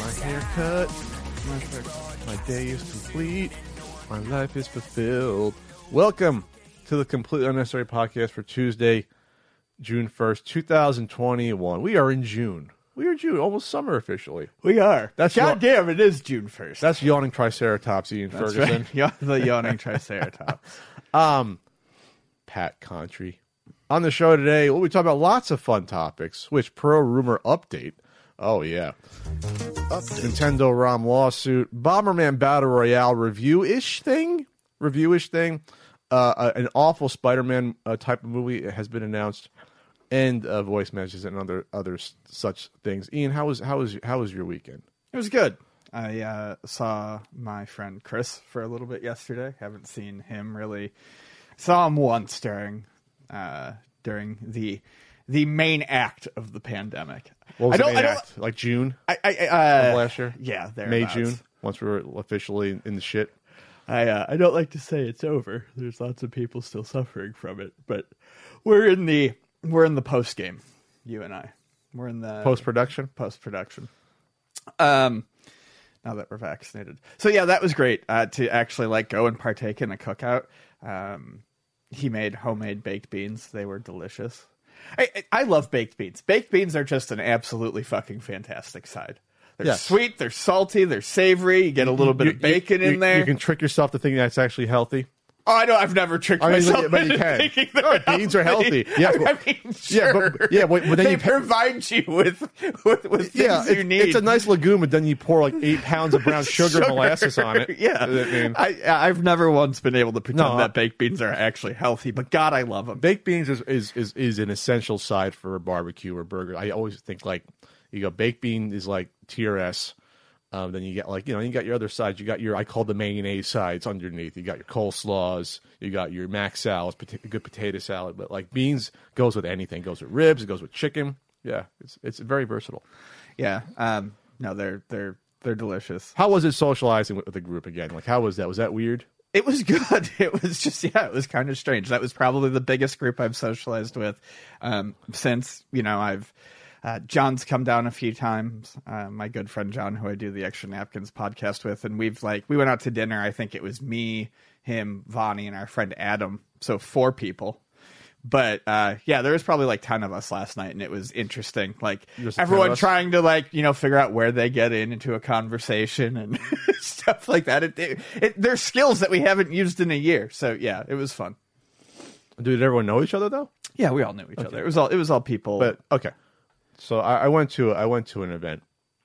My haircut, my day is complete, my life is fulfilled. Welcome to the Completely Unnecessary Podcast for Tuesday, June 1st, 2021. We are in June. We are June, almost summer officially. We are. That's goddamn, it is June 1st. That's yawning Triceratops, Ian That's Ferguson. right. The yawning Triceratops. Pat Contry. On the show today, we'll be talking about lots of fun topics. Switch Pro rumor update. Oh, yeah. Nintendo ROM lawsuit. Bomberman Battle Royale review-ish thing. An awful Spider-Man type of movie has been announced. And voice messages and other such things. Ian, how was your weekend? It was good. I saw my friend Chris for a little bit yesterday. Haven't seen him really. Saw him once during the main act of the pandemic. What was the main act? Like June of last year? Yeah, May, June, once we were officially in the shit. I don't like to say it's over. There's lots of people still suffering from it, but we're in the post game. You and I, we're in the post production. Now that we're vaccinated, so yeah, that was great to actually go and partake in a cookout. He made homemade baked beans. They were delicious. I love baked beans. Baked beans are just an absolutely fucking fantastic side. They're sweet, they're salty, they're savory. You get a little bit of bacon in there. You can trick yourself to think that's actually healthy. Oh, I know. I've never tricked myself but you into can. thinking Beans are healthy. Yeah, I mean, sure. but then they provide you with things you need. It's a nice legume, but then you pour 8 pounds of brown sugar and molasses on it. Yeah, I've never once been able to pretend that baked beans are actually healthy, but God, I love them. Baked beans is an essential side for a barbecue or burger. I always think you go baked bean is like TRS. Then you get you got your other sides. You got I call the mayonnaise sides underneath. You got your coleslaws. You got your mac salads, good potato salad. But beans goes with anything. Goes with ribs. It goes with chicken. Yeah, it's very versatile. Yeah. No, they're delicious. How was it socializing with the group again? How was that? Was that weird? It was good. It was just, it was kind of strange. That was probably the biggest group I've socialized with since, I've John's come down a few times. My good friend John, who I do the Extra Napkins podcast with, and we went out to dinner. I think it was me, him, Vonnie, and our friend Adam. So 4 people. But there was probably 10 of us last night, and it was interesting. Everyone trying to figure out where they get into a conversation and stuff like that. There's skills that we haven't used in a year. So yeah, it was fun. Did everyone know each other though? Yeah, we all knew each other. It was all people. But okay. So I went to an event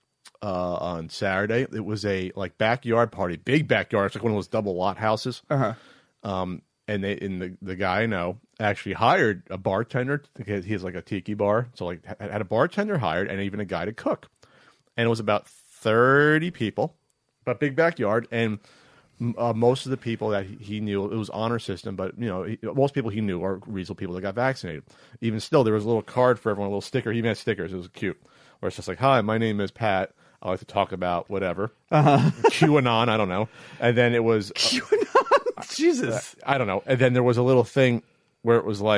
on Saturday. It was a backyard party, big backyard. It's one of those double lot houses. Uh-huh. And the guy I know actually hired a bartender because he has a tiki bar. So had a bartender hired and even a guy to cook. And it was about 30 people, but big backyard. And most of the people that he knew, it was honor system, but most people he knew are reasonable people that got vaccinated. Even still, there was a little card for everyone, a little sticker. He even had stickers. It was cute. Where it's just hi, my name is Pat. I like to talk about whatever. QAnon, I don't know. And then it was QAnon. Jesus, I don't know. And then there was a little thing where it was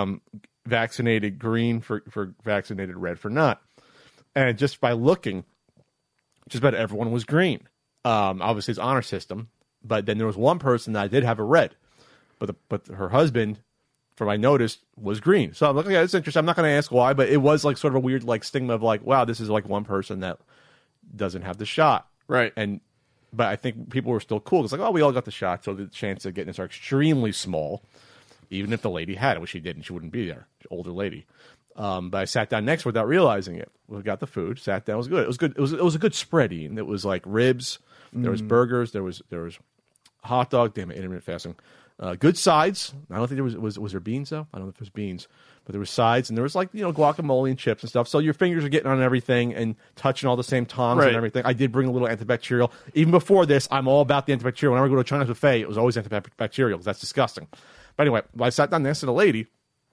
vaccinated green for vaccinated, red for not. And just by looking, just about everyone was green. Obviously, it's honor system. But then there was one person that did have a red, but her husband, from I noticed, was green. So I'm like, okay, that's interesting. I'm not going to ask why, but it was sort of a weird stigma of wow, this is one person that doesn't have the shot, right? But I think people were still cool. It's we all got the shot, so the chance of getting this are extremely small. Even if the lady had it, which she didn't, she wouldn't be there. She's an older lady. But I sat down next without realizing it. We got the food, sat down. It was good. It was good. It was a good spread. Ian. It was ribs. There was burgers. There was hot dog. Damn it, intermittent fasting. Good sides. I don't think there was there beans though. I don't know if there was beans, but there was sides and there was guacamole and chips and stuff. So your fingers are getting on everything and touching all the same tongs and everything. I did bring a little antibacterial. Even before this, I'm all about the antibacterial. Whenever I go to a Chinese buffet, it was always antibacterial because that's disgusting. But anyway, when I sat down next to the lady,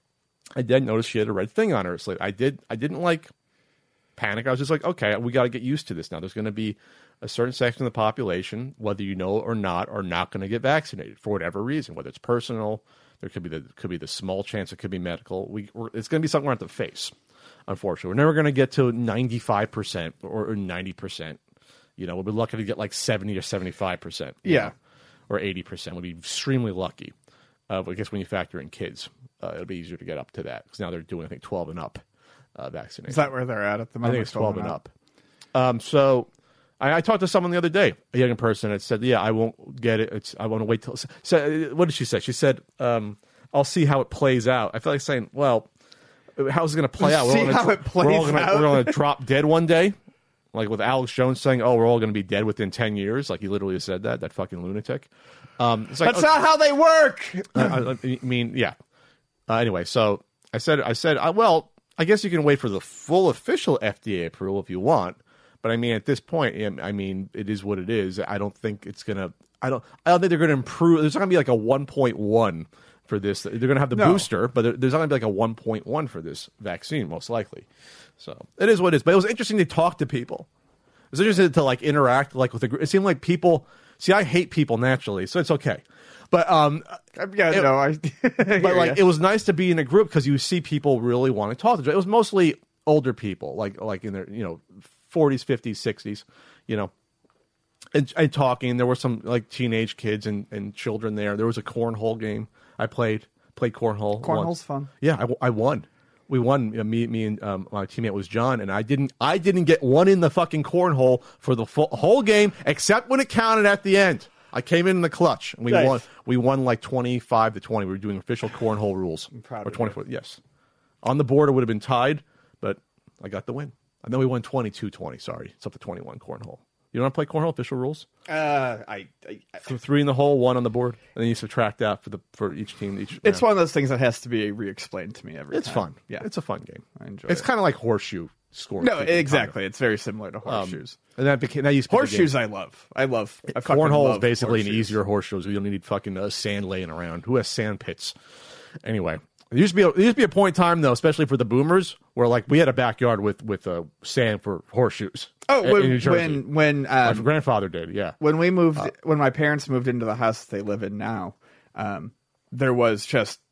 I did notice she had a red thing on her sleeve. I didn't panic. I was just okay, we got to get used to this now. There's going to be a certain section of the population, whether you know or not, are not going to get vaccinated for whatever reason, whether it's personal, there could be the small chance it could be medical. It's going to be something we're going to have to face, unfortunately. We're never going to get to 95% or 90%. You know, we'll be lucky to get like 70 or 75%. Yeah. Or 80%. We'll be extremely lucky. I guess when you factor in kids, it'll be easier to get up to that because now they're doing, I think, 12 and up vaccination. Is that where they're at the I moment? think it's 12 and up. So I talked to someone the other day, a young person, that said, "Yeah, I won't get it. I want to wait till." So what did she say? She said, "I'll see how it plays out." I feel like saying, "Well, how's it going to play out? We're all going to drop dead one day." Like with Alex Jones saying, "Oh, we're all going to be dead within 10 years." Like he literally said that fucking lunatic. It's like, that's not how they work. I mean, yeah. Anyway, so I said, well, I guess you can wait for the full official FDA approval if you want. But I mean, at this point, I mean, it is what it is. I don't think it's gonna. I don't think they're gonna improve. There's not gonna be like a 1.1 for this. They're gonna have the booster, but there's not gonna be like a 1.1 for this vaccine, most likely. So it is what it is. But it was interesting to talk to people. It was interesting to like interact like with a group. It seemed like people. See, I hate people naturally, so it's okay. But it was nice to be in a group because you see people really want to talk to each other. It was mostly older people, like in their 40s, 50s, 60s, and talking. There were some like teenage kids and children there. There was a cornhole game. I played cornhole. Cornhole's fun. Yeah, I won. We won. Me and my teammate was John, and I didn't get one in the fucking cornhole for the whole game, except when it counted at the end. I came in the clutch, and we won. We won like 25-20. We were doing official cornhole rules. I'm proud or 24. Yes, on the board it would have been tied, but I got the win. And then we won 22-20. Sorry, it's up to 21 cornhole. You want to play cornhole official rules? I 3 in the hole, 1 on the board, and then you subtract that for each team. It's one of those things that has to be re-explained to me every time. It's fun. Yeah, it's a fun game. I enjoy. It's kind of like horseshoe scoring. No, exactly. It's very similar to horseshoes. And that used to be horseshoes. I love. Cornhole is basically an easier horseshoes. We don't need fucking sand laying around. Who has sand pits? Anyway. There used to be a point in time though, especially for the boomers, where like we had a backyard with sand for horseshoes. Oh, when my grandfather did, yeah. When we moved, when my parents moved into the house they live in now, there was just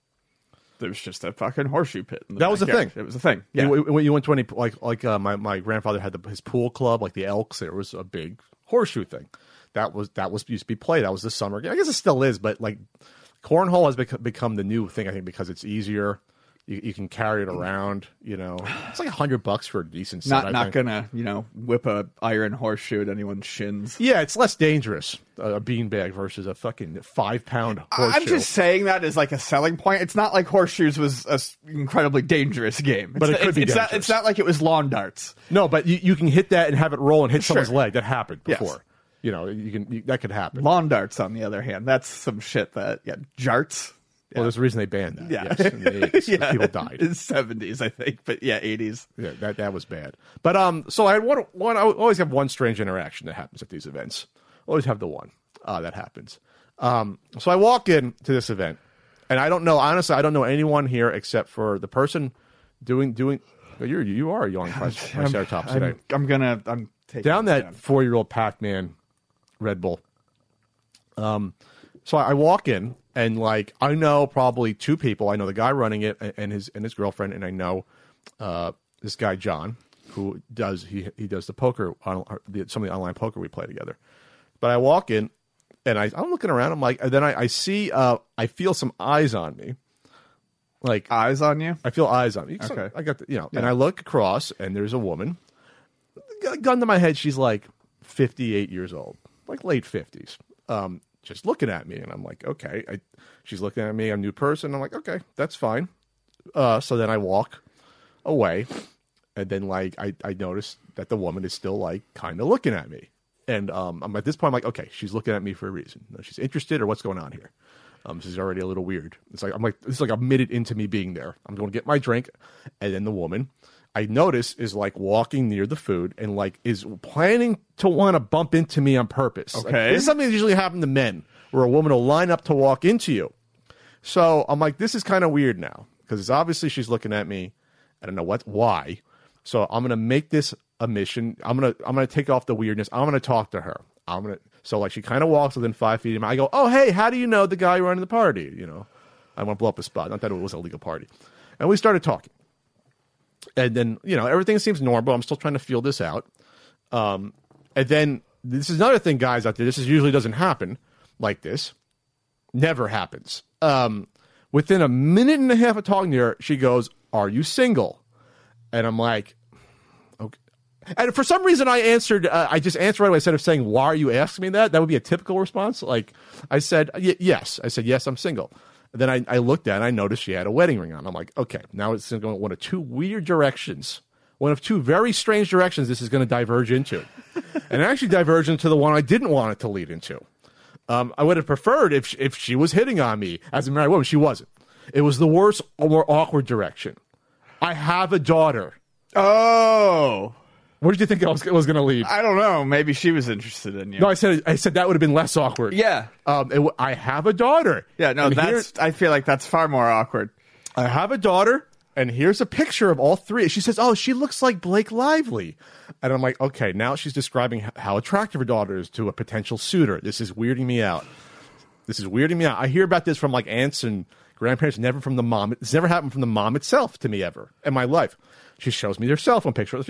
a fucking horseshoe pit. That was a thing. It was a thing. Yeah. You went to any my grandfather had his pool club, like the Elks. There was a big horseshoe thing. That was used to be played. That was the summer game. I guess it still is, but like. Cornhole has become the new thing, I think, because it's easier. You can carry it around. It's like $100 for a decent set. Not gonna whip a iron horseshoe at anyone's shins. Yeah, it's less dangerous a beanbag versus a fucking 5-pound horseshoe. I'm just saying that as like a selling point. It's not like horseshoes was an incredibly dangerous game, but it could be dangerous. It's not like it was lawn darts. No, but you can hit that and have it roll and hit someone's leg. That happened before. Yes. That could happen. Lawn darts, on the other hand, that's some shit that jarts. Yeah. Well, there's a reason they banned that. Yeah, yes, in the 80s, people died in the 70s, I think, but 80s. Yeah, that was bad. But so I had one. I always have one strange interaction that happens at these events. Always have the one that happens. So I walk in to this event, and I don't know. Honestly, I don't know anyone here except for the person doing. You are yawning Triceratops today. I'm taking down that 4-year-old Pac-Man Red Bull. So I walk in and like I know probably 2 people. I know the guy running it and his girlfriend, and I know this guy John who does the poker some of the online poker we play together. But I walk in and I'm looking around. I'm like, and then I see I feel some eyes on me. Like eyes on you? I feel eyes on me. Okay. I got and I look across and there's a woman. Gun to my head, she's like 58 years old. Like late 50s, just looking at me, and I'm like, okay. She's looking at me. I'm a new person. I'm like, okay, that's fine. So then I walk away, and then like I notice that the woman is still like kind of looking at me, and I'm at this point, I'm like, okay, she's looking at me for a reason. She's interested, or what's going on here? This is already a little weird. This is like a minute into me being there. I'm going to get my drink, and then the woman I notice is like walking near the food and like is planning to want to bump into me on purpose. Okay. Like, this is something that usually happens to men where a woman will line up to walk into you. So I'm like, this is kind of weird now because it's obviously she's looking at me. I don't know why. So I'm going to make this a mission. I'm going to take off the weirdness. I'm going to talk to her. So like she kind of walks within 5 feet of me. I go, oh, hey, how do you know the guy running the party? I want to blow up a spot. Not that it was a legal party. And we started talking. And then, everything seems normal. I'm still trying to feel this out. And then this is another thing, guys out there. This usually doesn't happen like this. Never happens. Within a minute and a half of talking to her, she goes, "Are you single?" And I'm like, okay. And for some reason, I answered. I just answered right away. Instead of saying, "Why are you asking me that?" That would be a typical response. Like I said, yes. I said, "Yes, I'm single." And then I looked at it and I noticed she had a wedding ring on. I'm like, okay, now it's going one of two weird directions. One of two very strange directions this is going to diverge into. And it actually diverged into the one I didn't want it to lead into. I would have preferred if she was hitting on me as a married woman. She wasn't. It was the worst, more awkward direction. I have a daughter. Oh. Where did you think I was going to lead? I don't know. Maybe she was interested in you. No, I said that would have been less awkward. Yeah. I have a daughter. Yeah, no, I feel like that's far more awkward. I have a daughter, and here's a picture of all three. She says, "Oh, she looks like Blake Lively." And I'm like, okay, now she's describing how attractive her daughter is to a potential suitor. This is weirding me out. I hear about this from like aunts and grandparents, never from the mom. It's never happened from the mom itself to me ever in my life. She shows me their cell phone picture.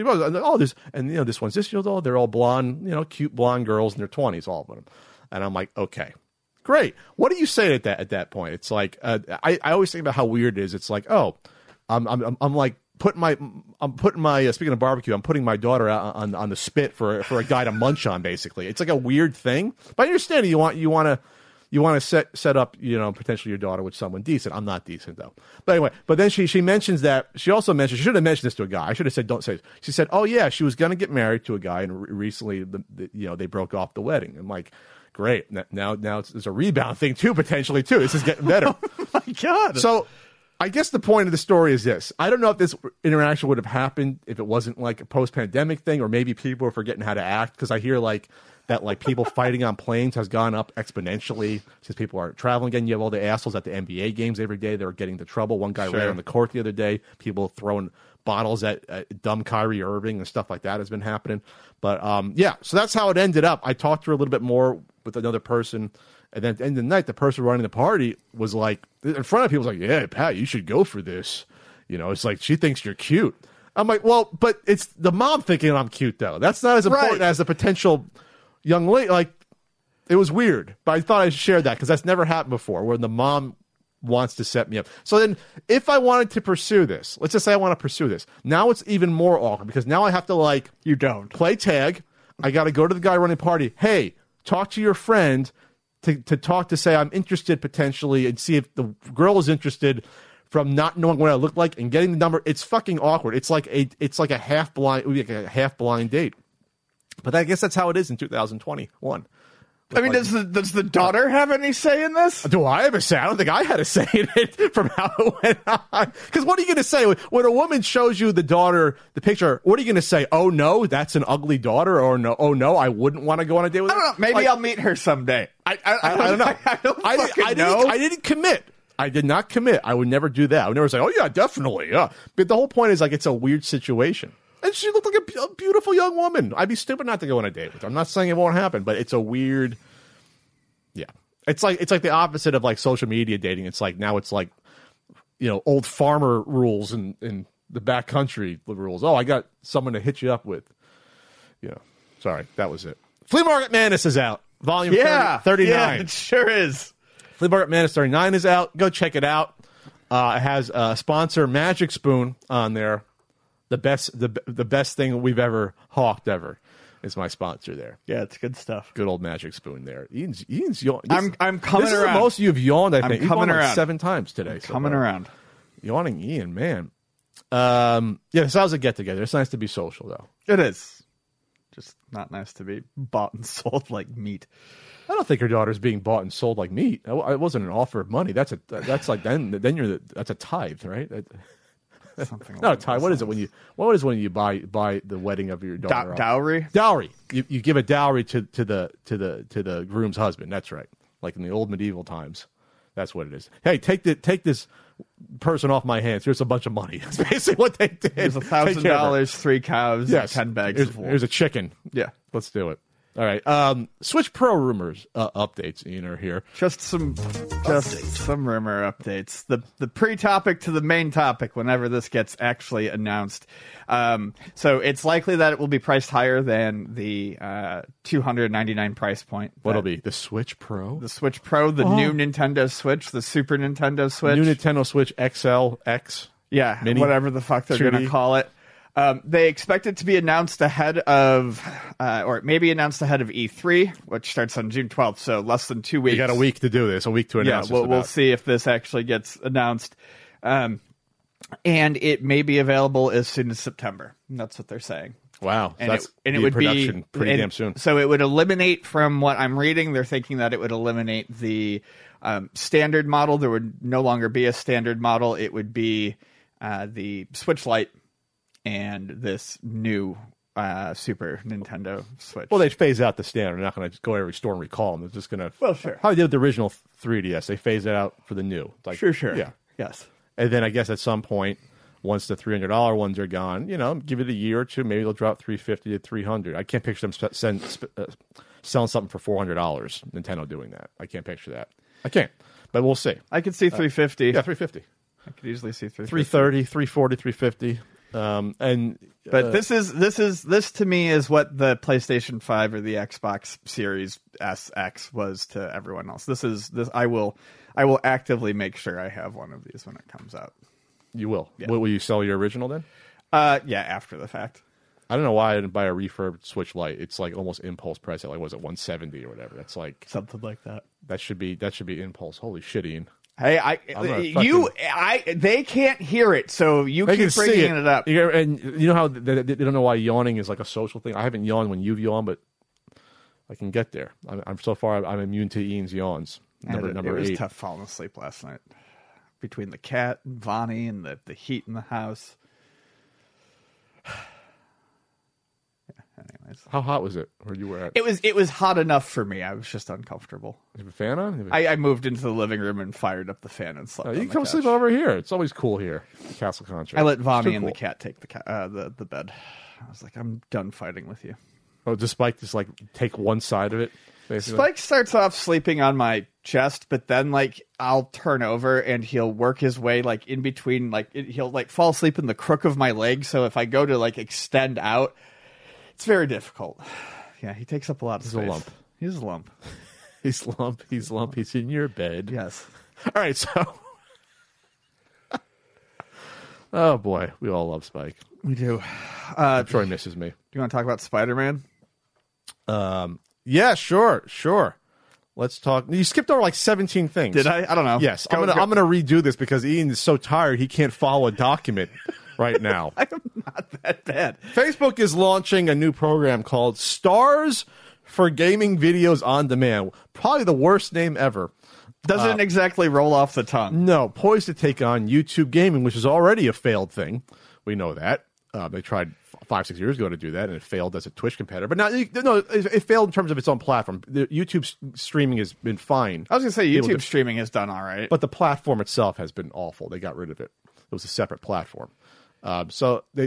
This one's this year old. They're all blonde, cute blonde girls in their 20s, all of them. And I'm like, okay, great. What do you say at that point? It's like I always think about how weird it is. It's like, oh, I'm like putting my speaking of barbecue, I'm putting my daughter out on the spit for a guy to munch on. Basically, it's like a weird thing. But I understand you want to set up, potentially your daughter with someone decent. I'm not decent though. But anyway, then she mentions that she also mentioned, she should have mentioned this to a guy. I should have said, don't say it. She said, oh yeah, she was going to get married to a guy and recently, they broke off the wedding. I'm like, great. Now there's a rebound thing too, potentially too. This is getting better. Oh my God. So I guess the point of the story is this. I don't know if this interaction would have happened if it wasn't like a post-pandemic thing, or maybe people are forgetting how to act, because I hear that people fighting on planes has gone up exponentially since people aren't traveling again. You have all the assholes at the NBA games every day that are getting into trouble. One guy ran on the court the other day. People throwing bottles at dumb Kyrie Irving and stuff like that has been happening. But so that's how it ended up. I talked to her a little bit more with another person. And then at the end of the night, the person running the party was like, in front of people, was like, "Yeah, Pat, you should go for this." It's like, she thinks you're cute. I'm like, well, but it's the mom thinking I'm cute, though. That's not as important as the potential young lady. Like, it was weird. But I thought I'd share that because that's never happened before, where the mom wants to set me up. So then if I wanted to pursue this, let's just say I want to pursue this. Now it's even more awkward because now I have to you don't play tag. I got to go to the guy running the party. Hey, talk to your friend to say I'm interested potentially, and see if the girl is interested from not knowing what I look like and getting the number. It's fucking awkward. It's like a half blind. It would be like a half blind date. But I guess that's how it is in 2021. I mean, does the daughter have any say in this? Do I have a say? I don't think I had a say in it from how it went on. Because what are you going to say when a woman shows you the picture? What are you going to say? Oh no, that's an ugly daughter, or no? Oh no, I wouldn't want to go on a date with her. I don't know. Maybe I'll meet her someday. I don't know. I didn't commit. I did not commit. I would never do that. I would never say, "Oh yeah, definitely, yeah." But the whole point is it's a weird situation. And she looked like a beautiful young woman. I'd be stupid not to go on a date with her. I'm not saying it won't happen, but it's a weird. Yeah, it's like the opposite of social media dating. It's like now it's like, old farmer rules in the backcountry rules. Oh, I got someone to hit you up with. Sorry, that was it. Flea Market Madness is out. Volume 39. Yeah, it sure is. Flea Market Madness 39 is out. Go check it out. It has sponsor Magic Spoon on there. The best thing we've ever hawked ever is my sponsor there. Yeah, it's good stuff. Good old Magic Spoon there. Ian's I'm coming around. This is the most you've yawned, I think. I'm coming around 7 times today. Coming around. Yawning Ian, man. This was a get-together. It's nice to be social, though. It is. Just not nice to be bought and sold like meat. I don't think her daughter's being bought and sold like meat. It wasn't an offer of money. That's like then that's a tithe, right? Something no, Ty. What is it when you buy the wedding of your daughter? Dowry. Dowry. You give a dowry to the groom's husband. That's right. Like in the old medieval times. That's what it is. Hey, take this person off my hands. Here's a bunch of money. That's basically what they did. Here's $1,000, 3 cows, 10 bags of wool. Here's a chicken. Yeah, let's do it. All right. Switch Pro rumors updates, Ian, are here. Just some rumor updates. The pre-topic to the main topic whenever this gets actually announced. So it's likely that it will be priced higher than the $299 price point. What'll be the Switch Pro? The Switch Pro, the new Nintendo Switch, the Super Nintendo Switch, new Nintendo Switch XL, X, yeah, Mini, whatever the fuck they're going to call it. They expect it to be announced ahead of, or maybe announced ahead of E3, which starts on June 12th, so less than 2 weeks. You got a week to do this, a week to announce. Yeah, we'll see if this actually gets announced. And it may be available as soon as September. That's what they're saying. Wow. And so it would production be pretty damn soon. So it would eliminate, from what I'm reading, they're thinking that it would eliminate the standard model. There would no longer be a standard model. It would be the Switch Lite and this new Super Nintendo Switch. Well, they phase out the standard. They're not going to just go every store and recall them. They're just going to. Well, sure. How they did with the original 3DS, they phase it out for the new. Like, sure. Yeah. Yes. And then I guess at some point, once the $300 ones are gone, give it a year or two, maybe they'll drop $350 to $300. I can't picture them selling something for $400. Nintendo doing that. I can't picture that. I can't, but we'll see. I could see $350. Yeah, $350. I could easily see $350. $330, $340, $350. But this to me is what the PlayStation 5 or the Xbox Series SX was to everyone else. This I will actively make sure I have one of these when it comes out. You will. Yeah. Will you sell your original then? Yeah, after the fact. I don't know why I didn't buy a refurbed Switch Lite. It's like almost impulse price at was it $170 or whatever. That's like something like that. That should be impulse. Holy shit, Ian. Hey, they can't hear it, so you keep bringing it up. And you know how they don't know why yawning is like a social thing. I haven't yawned when you've yawned, but I can get there. I'm so far I'm immune to Ian's yawns. Number it was 8. Tough falling asleep last night between the cat and Vonnie and the heat in the house. Anyways, how hot was it where you were at? It was hot enough for me. I was just uncomfortable. You have a fan on? I moved into the living room and fired up the fan and slept. You can come sleep over here. It's always cool here. Castle Contract. I let Vonnie and the cat take the bed. I was like, I'm done fighting with you. Oh, does Spike just like take one side of it? Basically? Spike starts off sleeping on my chest, but then like I'll turn over and he'll work his way like in between, he'll like fall asleep in the crook of my leg. So if I go to like extend out, it's very difficult. Yeah, he takes up a lot of space. He's a lump. He's lump. He's in your bed. Yes. All right, so. Oh boy, we all love Spike. We do. I'm sure he misses me. Do you want to talk about Spider-Man? Yeah, sure. Let's talk. You skipped over like 17 things. Did I? I don't know. Yes, I'm gonna redo this because Ian is so tired he can't follow a document right now. I am not that bad. Facebook is launching a new program called Stars for Gaming Videos on Demand. Probably the worst name ever. Doesn't exactly roll off the tongue. No, poised to take on YouTube Gaming, which is already a failed thing. We know that. They tried 5-6 years ago to do that, and it failed as a Twitch competitor. But now, it failed in terms of its own platform. The YouTube streaming has been fine. I was going to say YouTube streaming has done all right. But the platform itself has been awful. They got rid of it. It was a separate platform. So they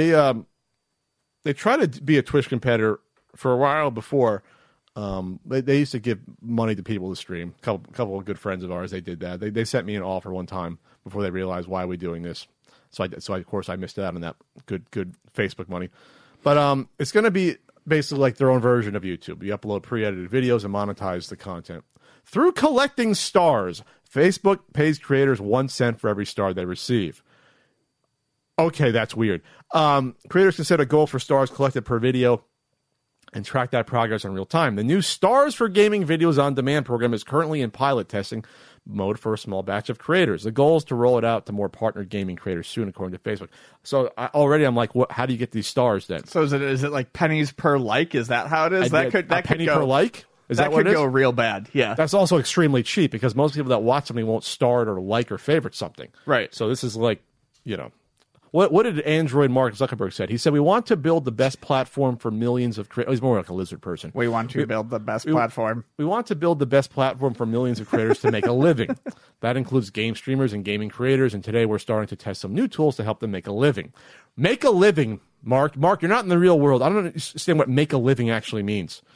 tried to be a Twitch competitor for a while before. They used to give money to people to stream. A couple of good friends of ours, they did that. They sent me an offer one time before they realized why we're doing this. So of course I missed out on that good Facebook money. But it's going to be basically like their own version of YouTube. You upload pre-edited videos and monetize the content. Through collecting stars, Facebook pays creators 1 cent for every star they receive. Okay, that's weird. Creators can set a goal for stars collected per video and track that progress in real time. The new Stars for Gaming Videos on Demand program is currently in pilot testing mode for a small batch of creators. The goal is to roll it out to more partner gaming creators soon, according to Facebook. So I'm like, how do you get these stars then? So is it like pennies per like? Is that how it is? That could penny go, per like? Is that what could it is? Go real bad. Yeah. That's also extremely cheap because most people that watch something won't star it or like or favorite something. Right. So this is like, What did Android Mark Zuckerberg said? He said, we want to build the best platform for millions of creators. He's more like a lizard person. We want to build the best platform. We want to build the best platform for millions of creators to make a living. That includes game streamers and gaming creators, and today we're starting to test some new tools to help them make a living. Make a living, Mark. Mark, you're not in the real world. I don't understand what make a living actually means.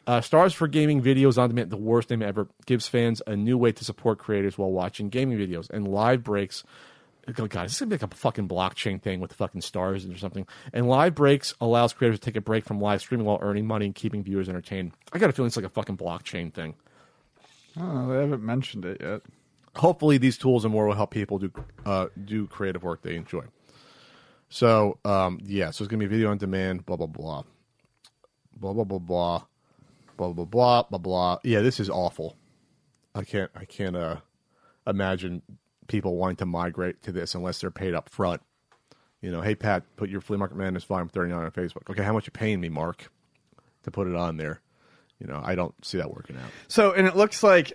Stars for Gaming Videos on Demand, the worst name ever, gives fans a new way to support creators while watching gaming videos. And Live Breaks, oh God, this is going to be like a fucking blockchain thing with fucking stars or something. And Live Breaks allows creators to take a break from live streaming while earning money and keeping viewers entertained. I got a feeling it's like a fucking blockchain thing. Oh, they haven't mentioned it yet. Hopefully these tools and more will help people do creative work they enjoy. So, so it's going to be video on demand, blah, blah, blah. Blah, blah, blah, blah. Blah, blah, blah, blah, blah. Yeah, this is awful. I can't imagine people wanting to migrate to this unless they're paid up front. You know, hey, Pat, put your Flea Market Madness Volume 39 on Facebook. Okay, how much you paying me, Mark, to put it on there? You know, I don't see that working out. So, and it looks like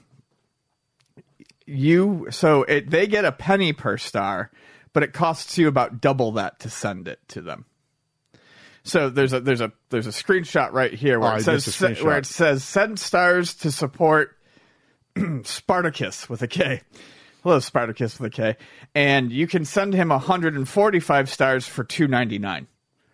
they get a penny per star, but it costs you about double that to send it to them. So there's a screenshot right here where it says send stars to support Spartacus with a K. Hello, Spartacus with a K. And you can send him 145 stars for $2.99.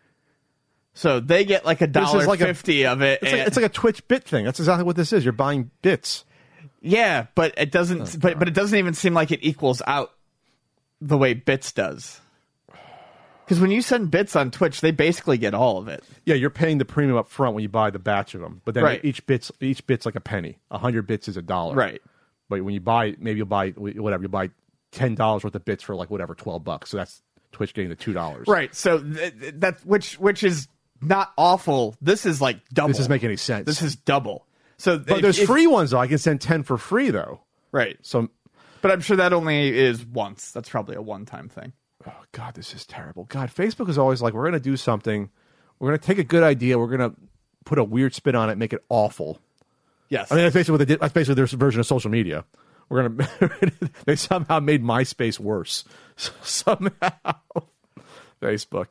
So they get like $1.50 of it. It's like a Twitch bit thing. That's exactly what this is. You're buying bits. Yeah, but it doesn't. But it doesn't even seem like it equals out the way bits does. Because when you send bits on Twitch, they basically get all of it. Yeah, you're paying the premium up front when you buy the batch of them. But then each bit's like a penny. 100 bits is $1. Right. But when you buy, maybe you'll buy whatever. You buy $10 worth of bits for like whatever, $12. So that's Twitch getting the $2. Right. So that which is not awful. This is like double. This doesn't make any sense. This is double. So but there's free ones though. I can send 10 for free though. Right. So, but I'm sure that only is once. That's probably a one-time thing. Oh, God, this is terrible. God, Facebook is always like, we're going to do something. We're going to take a good idea. We're going to put a weird spin on it, make it awful. Yes. I mean, that's basically what they did. That's basically their version of social media. We're going to, they somehow made MySpace worse. Somehow. Facebook.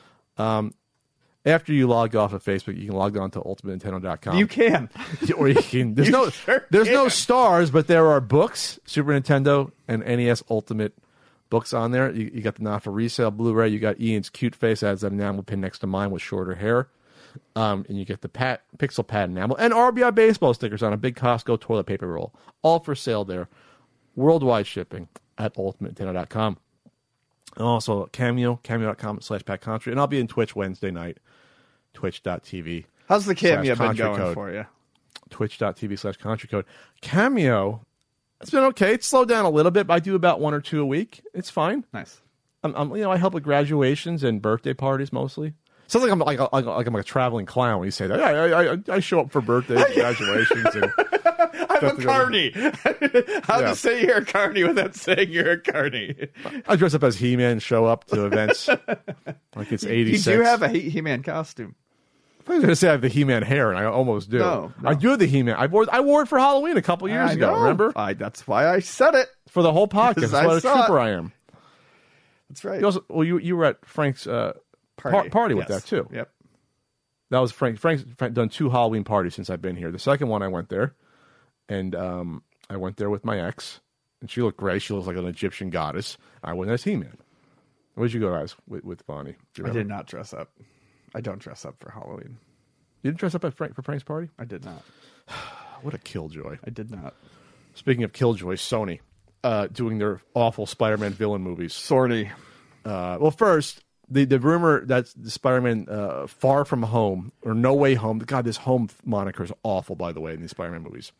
After you log off of Facebook, you can log on to ultimatenintendo.com. You can. Or you can. There's no stars, but there are books, Super Nintendo and NES Ultimate books on there. You got the Not for Resale Blu-ray. You got Ian's cute face as an enamel pin next to mine with shorter hair. And you get the Pixel Pad enamel and RBI baseball stickers on a big Costco toilet paper roll. All for sale there. Worldwide shipping at ultimatenintendo.com. And also cameo.com/PatContry. And I'll be in Twitch Wednesday night. Twitch.tv. How's the Cameo been going for you? Twitch.tv/CountryCode. Cameo, it's been okay. It's slowed down a little bit, but I do about 1 or 2 a week. It's fine. Nice. I help with graduations and birthday parties mostly. Sounds like I'm a traveling clown when you say that. Yeah, I show up for birthdays and graduations. And I'm a carny. How to say you're a carny without saying you're a carny? I dress up as He-Man and show up to events like it's 86. You do have a He-Man costume. I was going to say I have the He-Man hair, and I almost do. No. I do have the He-Man. I wore it for Halloween a couple years ago, remember? That's why I said it. For the whole podcast. That's what a trooper I am. That's right. You were at Frank's party with that, too. Yep. That was Frank. Frank's done 2 Halloween parties since I've been here. The second one, I went there, and I went there with my ex, and she looked great. She looks like an Egyptian goddess. I went as He-Man. Where did you go as with Bonnie? I did not dress up. I don't dress up for Halloween. You didn't dress up for Frank's party? I did not. What a killjoy. I did not. Speaking of killjoy, Sony doing their awful Spider-Man villain movies. Sorry. Well, first, the rumor that the Spider-Man Far From Home or No Way Home. God, this home moniker is awful, by the way, in these Spider-Man movies.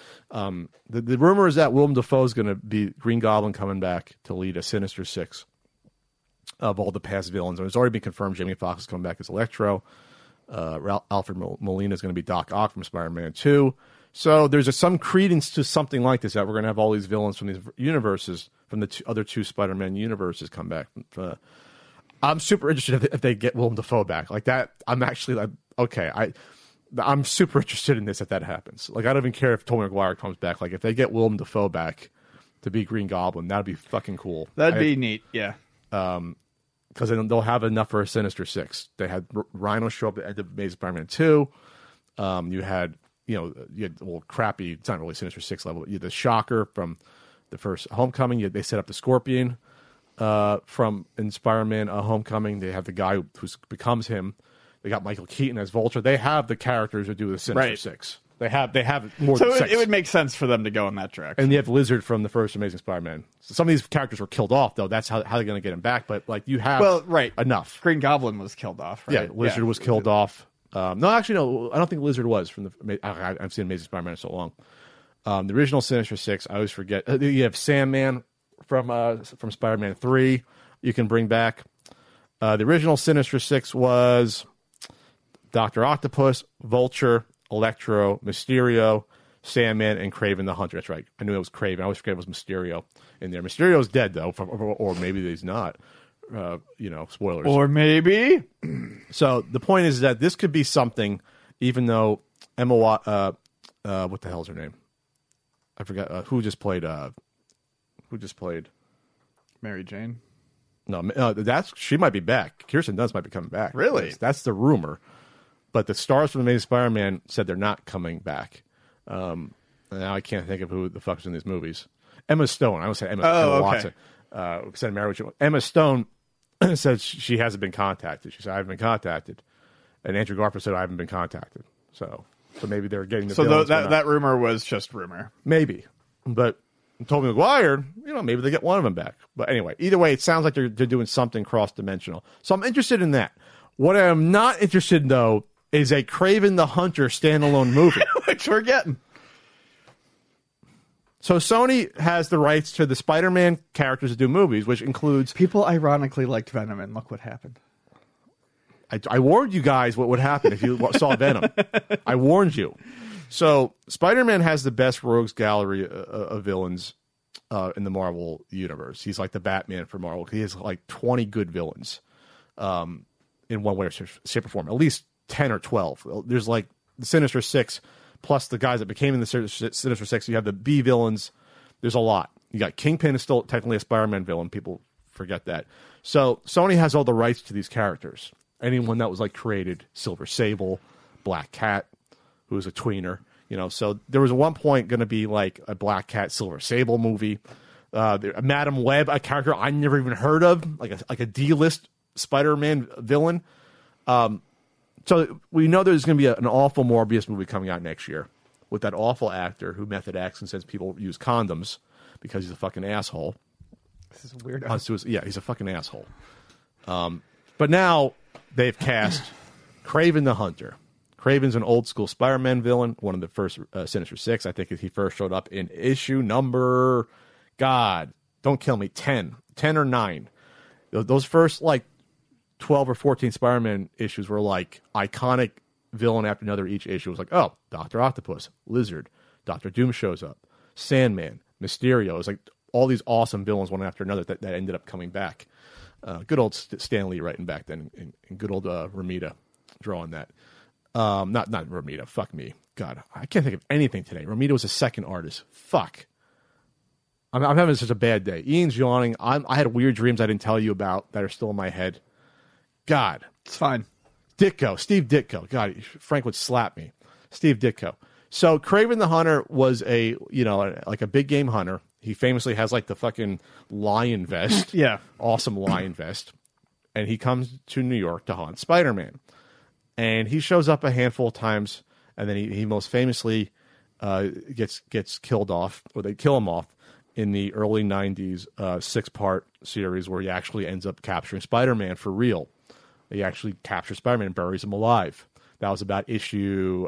The rumor is that Willem Dafoe is going to be Green Goblin coming back to lead a Sinister Six of all the past villains. And it's already been confirmed Jamie Foxx is coming back as Electro. Alfred Molina is going to be Doc Ock from Spider-Man 2. So there's some credence to something like this, that we're going to have all these villains from these universes, from the other 2 Spider-Man universes come back. I'm super interested if they get Willem Dafoe back. Like that, I'm actually like, okay, I'm super interested in this if that happens. Like, I don't even care if Tobey Maguire comes back. Like, if they get Willem Dafoe back to be Green Goblin, that'd be fucking cool. That'd be neat, yeah. Because then they'll have enough for a Sinister Six. They had Rhino show up at the end of Amazing Spider-Man 2. You had crappy, it's not really Sinister Six level, but you had the Shocker from the first Homecoming. They set up the Scorpion from in Spider-Man Homecoming. They have the guy who becomes him. They got Michael Keaton as Vulture. They have the characters who do the Sinister Right. Six. They have more So than six. it would make sense for them to go in that direction. And you have Lizard from the first Amazing Spider-Man. So some of these characters were killed off, though. That's how they're going to get him back. But like you have enough. Green Goblin was killed off, right? Yeah, Lizard was killed off. No, actually, no. I don't think Lizard was from the. I've seen Amazing Spider-Man in so long. The original Sinister Six, I always forget. You have Sandman from Spider-Man 3. You can bring back. The original Sinister Six was Dr. Octopus, Vulture, Electro, Mysterio, Sandman, and Kraven the Hunter. That's right. I knew it was Kraven. I always forget it was Mysterio in there. Mysterio's dead, though, or maybe he's not. Spoilers. Or maybe. So the point is that this could be something, even though Emma what the hell's her name? I forgot who just played. Mary Jane. No, she might be back. Kirsten Dunst might be coming back. Really? That's the rumor. But the stars from Amazing Spider-Man said they're not coming back. Now I can't think of who the fuck's in these movies. Emma Stone. I would say Emma Watson. Said marriage. Emma Stone said she hasn't been contacted. She said, I haven't been contacted. And Andrew Garfield said, I haven't been contacted. So maybe they're getting the So that rumor was just rumor. Maybe. But Tobey Maguire, maybe they get one of them back. But anyway, either way, it sounds like they're doing something cross-dimensional. So I'm interested in that. What I am not interested in, though, is a Kraven the Hunter standalone movie. Which we're getting. So Sony has the rights to the Spider-Man characters to do movies, which includes... People ironically liked Venom, and look what happened. I warned you guys what would happen if you saw Venom. I warned you. So Spider-Man has the best rogues gallery of villains in the Marvel universe. He's like the Batman for Marvel. He has like 20 good villains in one way or shape or form. At least 10 or 12. There's like the Sinister Six, plus the guys that became in the Sinister Six. You have the B villains. There's a lot. You got Kingpin is still technically a Spider-Man villain. People forget that. So Sony has all the rights to these characters. Anyone that was like created, Silver Sable, Black Cat, who was a tweener. So there was at one point going to be like a Black Cat, Silver Sable movie. Madam Web, a character I never even heard of, like a D-list Spider-Man villain. So we know there's going to be an awful Morbius movie coming out next year with that awful actor who method acts and says people use condoms because he's a fucking asshole. This is a weirdo. Yeah, he's a fucking asshole. But now they've cast Kraven the Hunter. Kraven's an old school Spider-Man villain, one of the first Sinister Six. I think he first showed up in issue number, God, don't kill me, 10 or 9. Those first like 12 or 14 Spider-Man issues were like iconic villain after another each issue. It was like, oh, Dr. Octopus, Lizard, Dr. Doom shows up, Sandman, Mysterio. It was like all these awesome villains one after another that ended up coming back. Good old Stan Lee writing back then, and good old Romita drawing that. Not Romita. Fuck me. God, I can't think of anything today. Romita was a second artist. Fuck. I'm having such a bad day. Ian's yawning. I had weird dreams I didn't tell you about that are still in my head. God. It's fine. Ditko. Steve Ditko. God, Frank would slap me. Steve Ditko. So Kraven the Hunter was like a big game hunter. He famously has like the fucking lion vest. Yeah. Awesome lion vest. And he comes to New York to hunt Spider-Man. And he shows up a handful of times, and then he most famously gets killed off, or they kill him off, in the early 90s 6-part series where he actually ends up capturing Spider-Man for real. He actually captures Spider-Man and buries him alive. That was about issue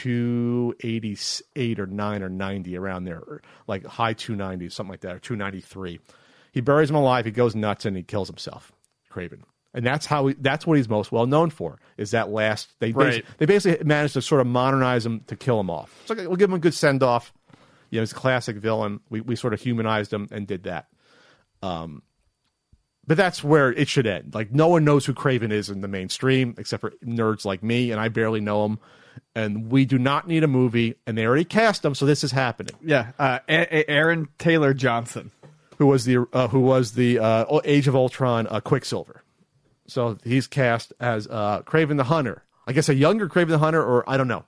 288 or 9 or 90, around there, like high 290s, something like that, or 293. He buries him alive, he goes nuts, and he kills himself, Kraven. And that's what he's most well known for, is that last. They basically managed to sort of modernize him to kill him off. So we'll give him a good send off. He's a classic villain. We sort of humanized him and did that. But that's where it should end. Like, no one knows who Kraven is in the mainstream except for nerds like me, and I barely know him. And we do not need a movie, and they already cast him, so this is happening. Yeah, Aaron Taylor Johnson, who was the Age of Ultron Quicksilver. So he's cast as Kraven the Hunter. I guess a younger Kraven the Hunter, or I don't know.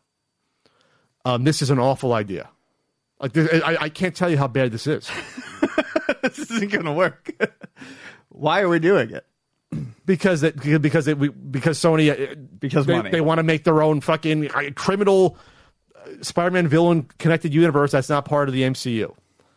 This is an awful idea. Like, I can't tell you how bad this is. This isn't going to work. Why are we doing it? Sony Because money. they want to make their own fucking criminal Spider-Man villain connected universe that's not part of the MCU.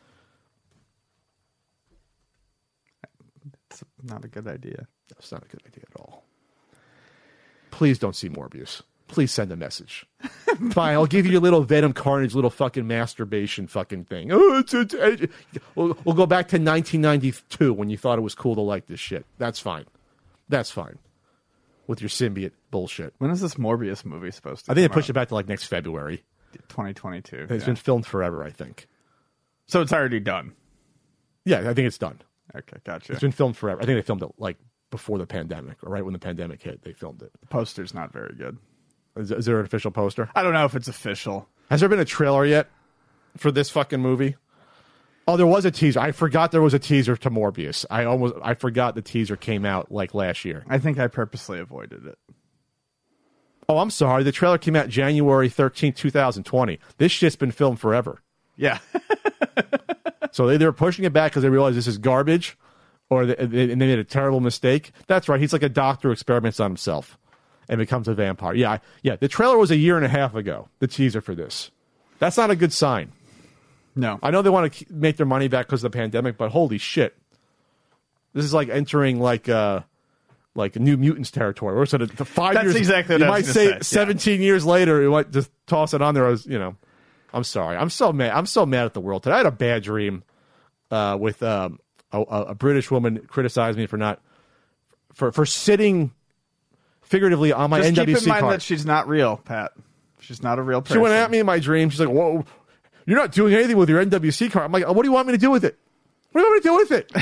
It's not a good idea. That's not a good idea at all. Please don't see Morbius. Please send a message. Fine, I'll give you a little Venom Carnage, little fucking masturbation fucking thing. We'll go back to 1992 when you thought it was cool to like this shit. That's fine. That's fine. With your symbiote bullshit. When is this Morbius movie supposed to I think they come pushed out? it back to like next February. 2022. It's been filmed forever, I think. So it's already done. Yeah, I think it's done. Okay, gotcha. It's been filmed forever. I think they filmed it like before the pandemic, or right when the pandemic hit, they filmed it. The poster's not very good. Is there an official poster? I don't know if it's official. Has there been a trailer yet for this fucking movie? Oh, there was a teaser. I forgot there was a teaser to Morbius. I forgot the teaser came out like last year. I think I purposely avoided it. Oh, I'm sorry. The trailer came out January 13th, 2020. This shit's been filmed forever. Yeah. So they were pushing it back because they realized this is garbage, or they made a terrible mistake. That's right. He's like a doctor who experiments on himself and becomes a vampire. Yeah. The trailer was a year and a half ago, the teaser for this. That's not a good sign. No. I know they want to make their money back because of the pandemic, but holy shit. This is like entering like New Mutants territory. Or so the 5 That's years. exactly what you I might was say gonna say, 17 years later, you might just toss it on there as, I'm sorry. I'm so mad. I'm so mad at the world today. I had a bad dream with a British woman criticized me for sitting figuratively on my Just NWC keep in mind card. that she's not real, Pat. She's not a real person. She went at me in my dream. She's like, "Whoa, you're not doing anything with your NWC card." I'm like, "What do you want me to do with it? What do you want me to do with it?"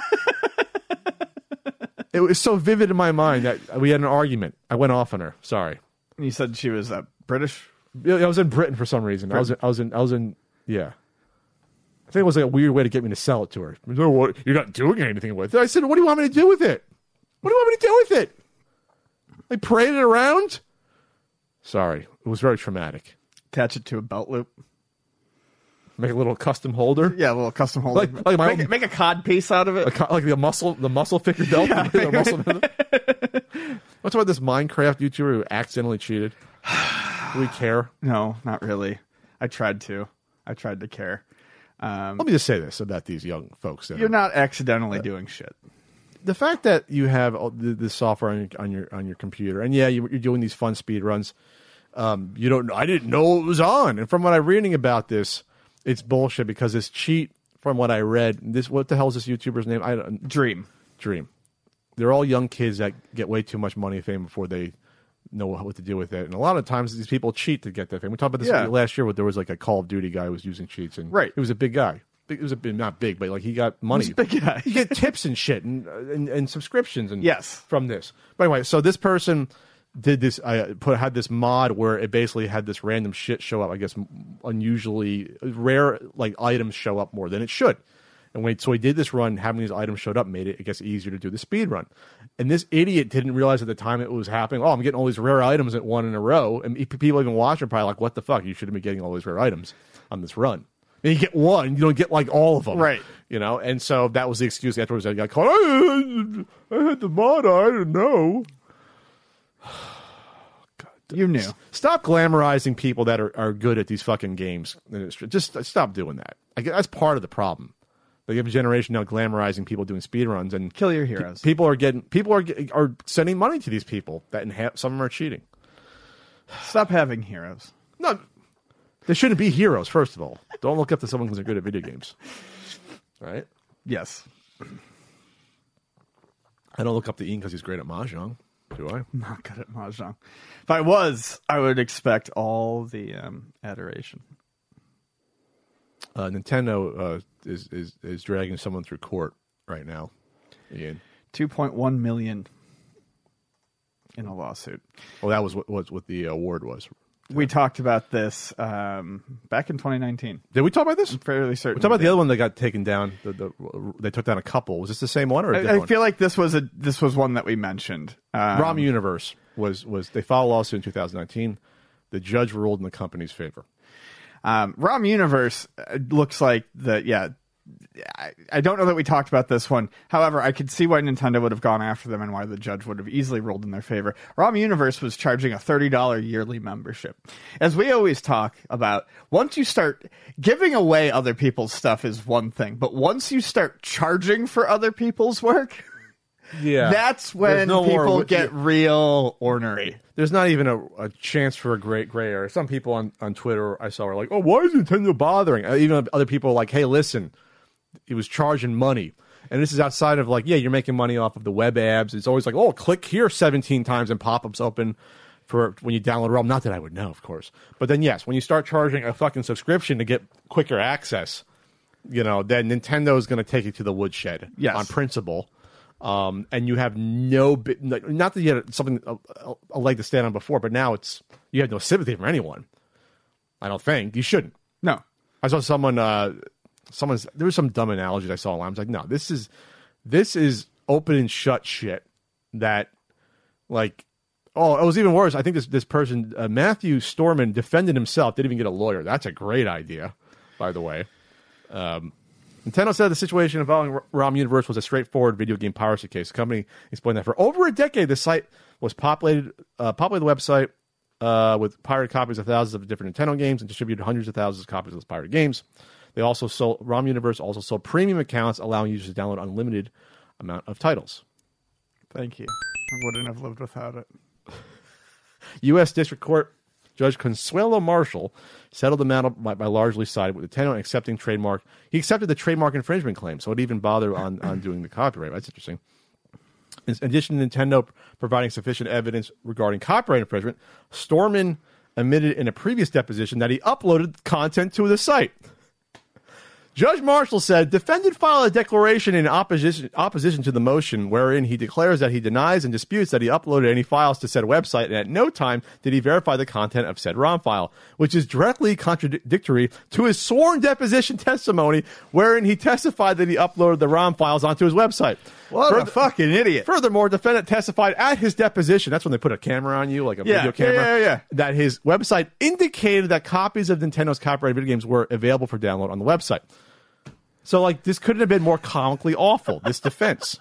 It was so vivid in my mind that we had an argument. I went off on her. Sorry. You said she was British? I was in Britain for some reason. I was in. Yeah. I think it was like a weird way to get me to sell it to her. You're not doing anything with it. I said, "What do you want me to do with it? What do you want me to do with it?" I parade it around. Sorry, it was very traumatic. Attach it to a belt loop. Make a little custom holder. Yeah, a little custom holder. Like my own- make a cod piece out of it. Like the muscle figure belt. Yeah. What's about this Minecraft YouTuber who accidentally cheated? Do we care? No, not really. I tried to care. Let me just say this about these young folks. You're not accidentally doing shit. The fact that you have this software on your computer, and yeah, you're doing these fun speed runs. I didn't know it was on, and from what I'm reading about this, it's bullshit because this cheat. From what I read, what the hell is this YouTuber's name? Dream. They're all young kids that get way too much money and fame before they know what to do with it, and a lot of times these people cheat to get that fame. We talked about this last year. Where there was like a Call of Duty guy who was using cheats, and right. He was a big guy. It was not big, but like he got money. He's a big guy. You get tips and shit and subscriptions and yes from this. But anyway, so this person did this. Had this mod where it basically had this random shit show up. I guess unusually rare like items show up more than it should. And so he did this run, having these items showed up made it, I guess, easier to do the speed run. And this idiot didn't realize at the time it was happening. Oh, I'm getting all these rare items at one in a row. And people even watching probably like, what the fuck? You should have been getting all these rare items on this run. And you get one, you don't get like all of them. Right. And so that was the excuse afterwards. I got caught. I had the mod. I didn't know. God, you knew. Stop glamorizing people that are good at these fucking games. Just stop doing that. That's part of the problem. They have a generation now glamorizing people doing speedruns and kill your heroes. People are sending money to these people that some of them are cheating. Stop having heroes. No, they shouldn't be heroes. First of all, don't look up to someone because they're good at video games. Right? Yes. I don't look up to Ian because he's great at mahjong. Do I? I'm not good at mahjong. If I was, I would expect all the adoration. Nintendo is dragging someone through court right now. Ian. $2.1 million in a lawsuit. Well, that was what the award was. We talked about this back in 2019. Did we talk about this? I'm fairly certain. We talked about the other one that got taken down. They took down a couple. Was this the same one or a different one? I feel like this was one that we mentioned. ROM Universe was they filed a lawsuit in 2019. The judge ruled in the company's favor. ROM Universe looks like I don't know that we talked about this one. However, I could see why Nintendo would have gone after them and why the judge would have easily ruled in their favor. ROM Universe was charging a $30 yearly membership. As we always talk about, once you start giving away other people's stuff is one thing, but once you start charging for other people's work, that's when people get real ornery. There's not even a chance for a gray area. Some people on Twitter I saw were like, oh, why is Nintendo bothering? Even other people are like, hey, listen, he was charging money. And this is outside of like, yeah, you're making money off of the web apps. It's always like, oh, click here 17 times and pop-ups open for when you download ROM. Not that I would know, of course. But then, yes, when you start charging a fucking subscription to get quicker access, then Nintendo is going to take you to the woodshed on principle. And you have not that you had something a leg to stand on before, but now you have no sympathy from anyone. I don't think you shouldn't. No, I saw there was some dumb analogies I saw online. I was like, no, this is open and shut shit. That like, it was even worse. I think this person Matthew Storman defended himself. Didn't even get a lawyer. That's a great idea, by the way. Nintendo said the situation involving ROM Universe was a straightforward video game piracy case. The company explained that for over a decade, the site was populated the website with pirated copies of thousands of different Nintendo games and distributed hundreds of thousands of copies of those pirated games. ROM Universe also sold premium accounts, allowing users to download unlimited amount of titles. Thank you. I wouldn't have lived without it. U.S. District Court Judge Consuelo Marshall settled the matter by largely siding with Nintendo and accepting trademark. He accepted the trademark infringement claim, so it didn't even bother on doing the copyright. That's interesting. In addition to Nintendo providing sufficient evidence regarding copyright infringement, Storman admitted in a previous deposition that he uploaded content to the site. Judge Marshall said, defendant filed a declaration in opposition to the motion wherein he declares that he denies and disputes that he uploaded any files to said website, and at no time did he verify the content of said ROM file, which is directly contradictory to his sworn deposition testimony wherein he testified that he uploaded the ROM files onto his website. What a fucking idiot. Furthermore, defendant testified at his deposition, that's when they put a camera on you, like a video camera, that his website indicated that copies of Nintendo's copyrighted video games were available for download on the website. So, like, this couldn't have been more comically awful, this defense.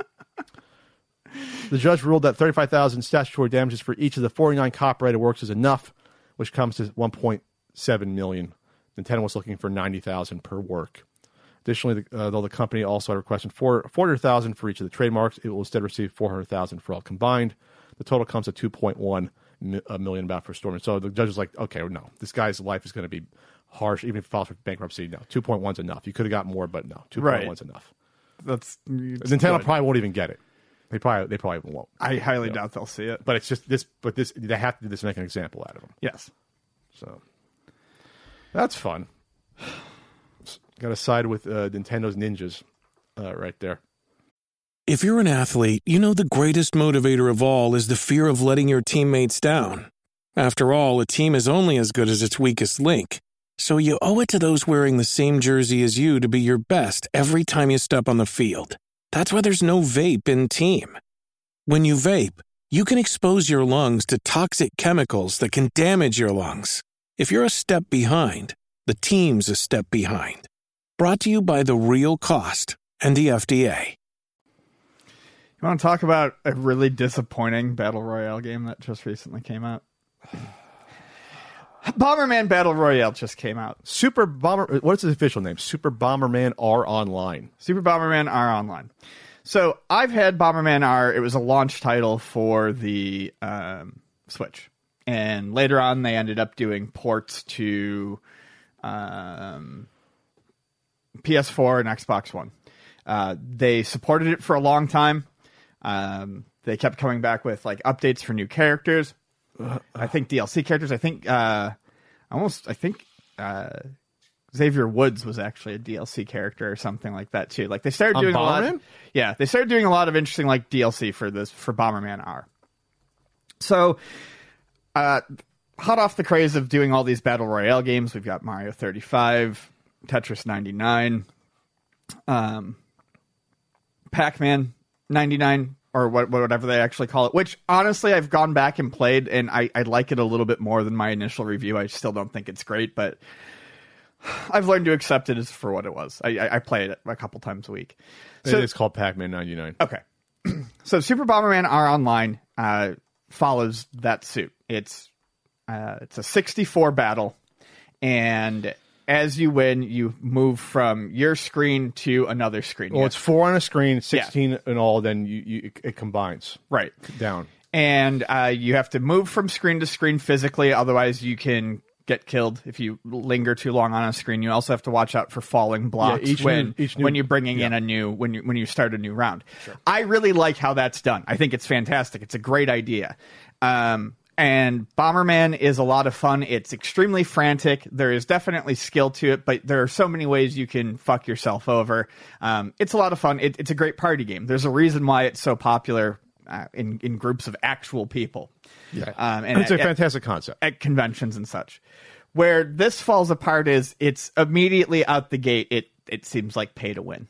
The judge ruled that $35,000 statutory damages for each of the 49 copyrighted works is enough, which comes to $1.7 million. Nintendo was looking for $90,000 per work. Additionally, though the company also had requested $400,000 for each of the trademarks, it will instead receive $400,000 for all combined. The total comes to $2.1 million about for Storm. So the judge was like, okay, no, this guy's life is going to be harsh, even if he files for bankruptcy. No, 2.1 is enough. You could have got more, but no, 2.1 is enough. Nintendo good. probably won't even get it. They probably won't. I highly doubt they'll see it. But it's just this. But this, they have to do this to make an example out of them. Yes. So that's fun. Got to side with Nintendo's ninjas right there. If you're an athlete, you know the greatest motivator of all is the fear of letting your teammates down. After all, a team is only as good as its weakest link. So you owe it to those wearing the same jersey as you to be your best every time you step on the field. That's why there's no vape in team. When you vape, you can expose your lungs to toxic chemicals that can damage your lungs. If you're a step behind, the team's a step behind. Brought to you by The Real Cost and the FDA. You want to talk about a really disappointing Battle Royale game that just recently came out? Bomberman Battle Royale just came out. Super Bomber. What's his official name? Super Bomberman R Online. Super Bomberman R Online. So I've had Bomberman R. It was a launch title for the Switch, and later on they ended up doing ports to PS4 and Xbox One. They supported it for a long time. They kept coming back with like updates for new characters. I think DLC characters. I think Xavier Woods was actually a DLC character or something like that too. Like they started doing Bomberman? They started doing a lot of interesting like DLC for Bomberman R. So, hot off the craze of doing all these Battle Royale games, we've got Mario 35, Tetris 99, Pac-Man 99. Or whatever they actually call it, which honestly I've gone back and played, and I like it a little bit more than my initial review. I still don't think it's great, but I've learned to accept it as for what it was. I play it a couple times a week. So, It is called Pac-Man 99. okay. So Super Bomberman R Online follows that suit. It's a 64 battle, and as you win, you move from your screen to another screen. Well, it's 4 on a screen, 16 in all, then it combines. Right. Down. And you have to move from screen to screen physically, otherwise you can get killed if you linger too long on a screen. You also have to watch out for falling blocks when you're bringing in a new when you start a new round. Sure. I really like how that's done. I think it's fantastic. It's a great idea. And Bomberman is a lot of fun. It's extremely frantic. There is definitely skill to it, but there are so many ways you can fuck yourself over. It's a lot of fun. It's a great party game. There's a reason why it's so popular in groups of actual people. Yeah, and it's a fantastic concept at conventions and such. Where this falls apart is it's immediately out the gate. It seems like pay to win.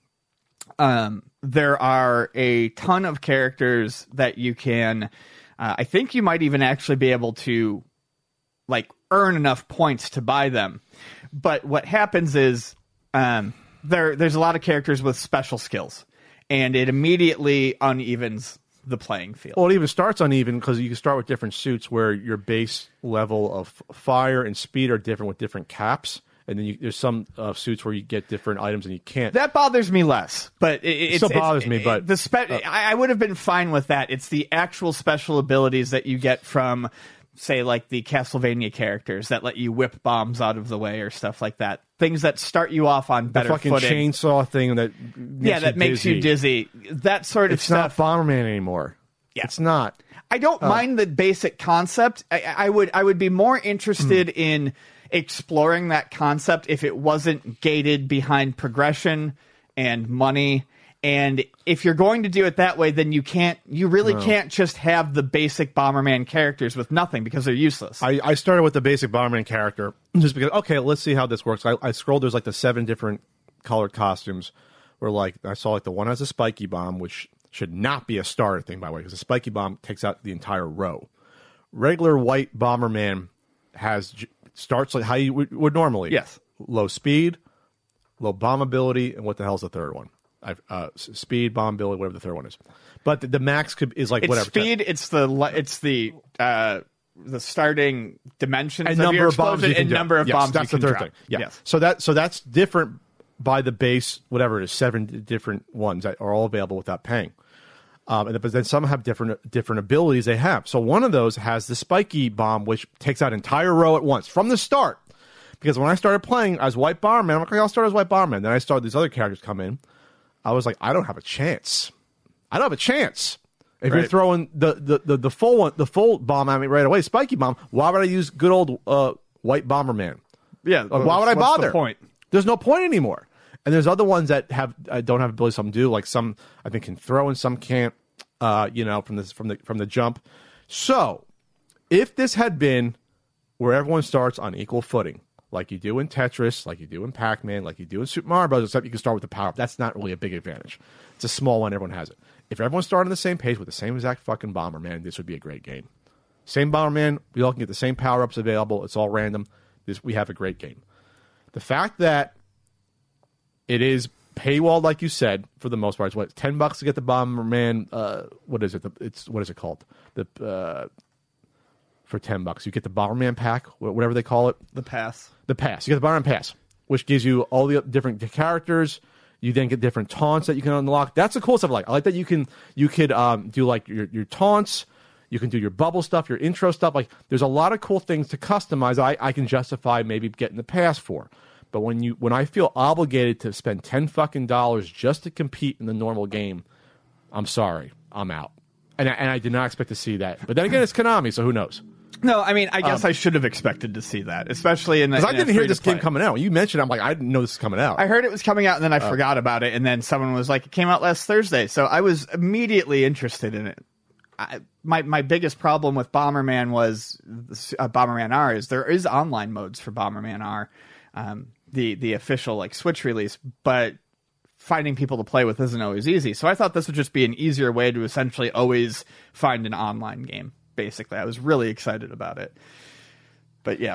There are a ton of characters that you can. I think you might even actually be able to like earn enough points to buy them. But what happens is there's a lot of characters with special skills, and it immediately unevens the playing field. Well, it even starts uneven because you can start with different suits where your base level of fire and speed are different with different caps. And then there's some suits where you get different items and you can't. That bothers me less, but it still bothers me. But I would have been fine with that. It's the actual special abilities that you get from, say, like the Castlevania characters that let you whip bombs out of the way or stuff like that. Things that start you off on better footing. The fucking chainsaw thing that makes you dizzy. That sort of stuff. It's not Bomberman anymore. Yeah. It's not. I don't mind the basic concept. I would be more interested in exploring that concept if it wasn't gated behind progression and money. And if you're going to do it that way, then you really can't just have the basic Bomberman characters with nothing because they're useless. I started with the basic Bomberman character just because, okay, let's see how this works. I scrolled, there's like the 7 different colored costumes where like I saw like the one has a spiky bomb, which should not be a starter thing, by the way, because a spiky bomb takes out the entire row. Regular white Bomberman starts like how you would normally. Yes. Low speed, low bomb ability, and what the hell's the third one? Speed, bomb ability, whatever the third one is. But the max is like it's whatever. Speed, it's the starting dimensions and of number your of bombs explosion and number of bombs that's you the can third drop. thing. Yeah. Yes. So that's different by the base, whatever it is, 7 different ones that are all available without paying. But then some have different abilities they have. So one of those has the spiky bomb, which takes out an entire row at once from the start. Because when I started playing as White Bomberman, I'm like, I'll start as White Bomberman. Then I started these other characters come in. I was like, I don't have a chance. If you're throwing the full one, the full bomb at me right away, spiky bomb, why would I use good old White Bomberman? Yeah. Like, why would I bother? The point? There's no point anymore. And there's other ones that don't have abilities. Some do, like some I think can throw and some can't. From the jump. So, if this had been where everyone starts on equal footing, like you do in Tetris, like you do in Pac-Man, like you do in Super Mario Bros., except you can start with the power-up. That's not really a big advantage. It's a small one. Everyone has it. If everyone started on the same page with the same exact fucking Bomberman, this would be a great game. Same Bomberman. We all can get the same power-ups available. It's all random. We have a great game. The fact that it is paywall, like you said, for the most part, it's what, $10 to get the Bomberman. What is it? What is it called? For $10, you get the Bomberman pack, whatever they call it. The pass. You get the Bomberman pass, which gives you all the different characters. You then get different taunts that you can unlock. That's the cool stuff. I like that you could do like your taunts. You can do your bubble stuff, your intro stuff. Like there's a lot of cool things to customize. I can justify maybe getting the pass for. But when I feel obligated to spend $10 just to compete in the normal game, I'm sorry, I'm out. And I did not expect to see that. But then again, it's Konami, so who knows? No, I mean, I guess I should have expected to see that, especially in the. Because I didn't hear this game coming out. When you mentioned it, I'm like, I didn't know this was coming out. I heard it was coming out, and then I forgot about it, and then someone was like, it came out last Thursday. So I was immediately interested in it. My biggest problem with Bomberman was Bomberman R is there is online modes for Bomberman R. The official like Switch release, but finding people to play with isn't always easy. So I thought this would just be an easier way to essentially always find an online game. Basically, I was really excited about it. But yeah,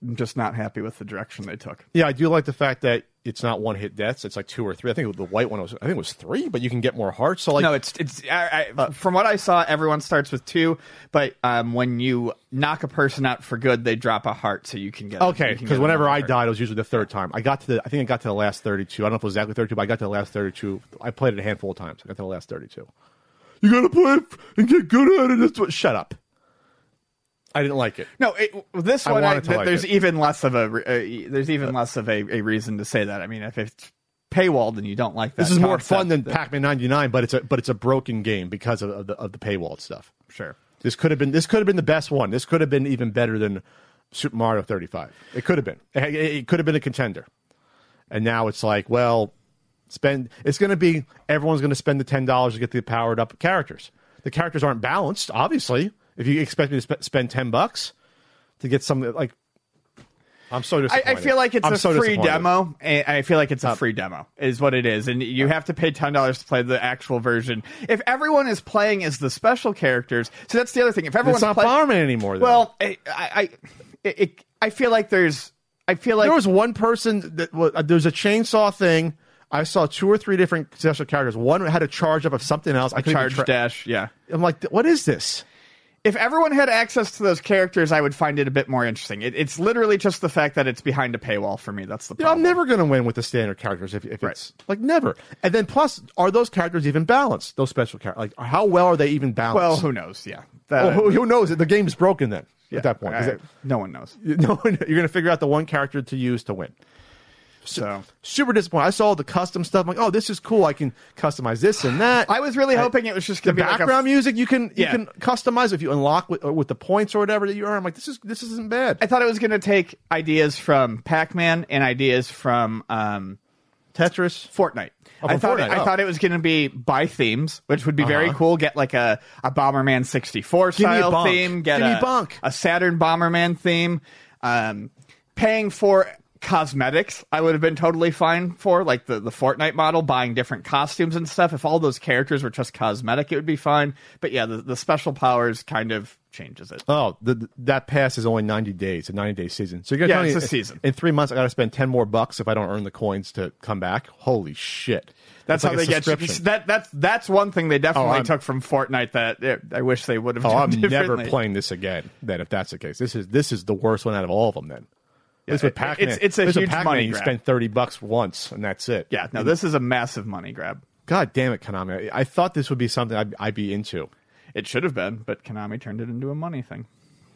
just not happy with the direction they took. Yeah, I do like the fact that it's not one hit deaths. It's like 2 or 3. I think the white one was 3, but you can get more hearts. So like, No, it's from what I saw, everyone starts with 2, but when you knock a person out for good, they drop a heart, so you can get. Okay, because whenever I died, it was usually the third time. I think I got to the last 32. I don't know if it was exactly 32, but I got to the last 32. I played it a handful of times. I got to the last 32. You got to play it and get good at it. That's what. Shut up. I didn't like it. No, this one there's it. even less of a reason to say that. I mean, if it's paywalled and you don't like that, This is more fun than Pac-Man 99, but it's a broken game because of the paywalled stuff. Sure. This could have been the best one. This could have been even better than Super Mario 35. It could have been. It could have been a contender. And now it's like, well, everyone's going to spend the $10 to get the powered up characters. The characters aren't balanced, obviously. If you expect me to spend $10 to get something like, I'm so disappointed. I feel like it's a free demo. I feel like it's a free demo is what it is. And you have to pay $10 to play the actual version. If everyone is playing as the special characters, so that's the other thing. If everyone's it's not Bomberman anymore, though. Well, I feel like there was one person there's a chainsaw thing. I saw 2 or 3 different special characters. One had a charge up of something else. A charge dash, yeah. I'm like, what is this? If everyone had access to those characters, I would find it a bit more interesting. It's literally just the fact that it's behind a paywall for me. That's the problem. I'm never going to win with the standard characters if it's like never. And then plus, are those characters even balanced? Those special characters, like how well are they even balanced? Well, who knows? Yeah, who knows? The game's broken then. At that point, no one knows. No, you're going to figure out the one character to use to win. So super disappointed. I saw the custom stuff. I'm like, oh, this is cool. I can customize this and that. I was really hoping it was just going to be background music. You can customize if you unlock with the points or whatever that you earn. I'm like, this isn't bad. I thought it was going to take ideas from Pac-Man and ideas from Tetris, Fortnite. I thought it was going to be by themes, which would be very cool. Get like a Bomberman 64 style theme. Get a Saturn Bomberman theme. Paying for cosmetics, I would have been totally fine for, like the Fortnite model, buying different costumes and stuff. If all those characters were just cosmetic, it would be fine. But yeah, the special powers kind of changes it. Oh, that pass is only 90 days, a 90-day season. So you're going to it's a season. In 3 months, I got to spend $10 more if I don't earn the coins to come back. Holy shit! That's how they get you. That's one thing they definitely took from Fortnite that I wish they would have done differently. I'm never playing this again. Then, if that's the case, this is the worst one out of all of them. Then. Yeah, it's a huge money grab. You spend $30 once, and that's it. Yeah, no, this is a massive money grab. God damn it, Konami! I thought this would be something I'd be into. It should have been, but Konami turned it into a money thing.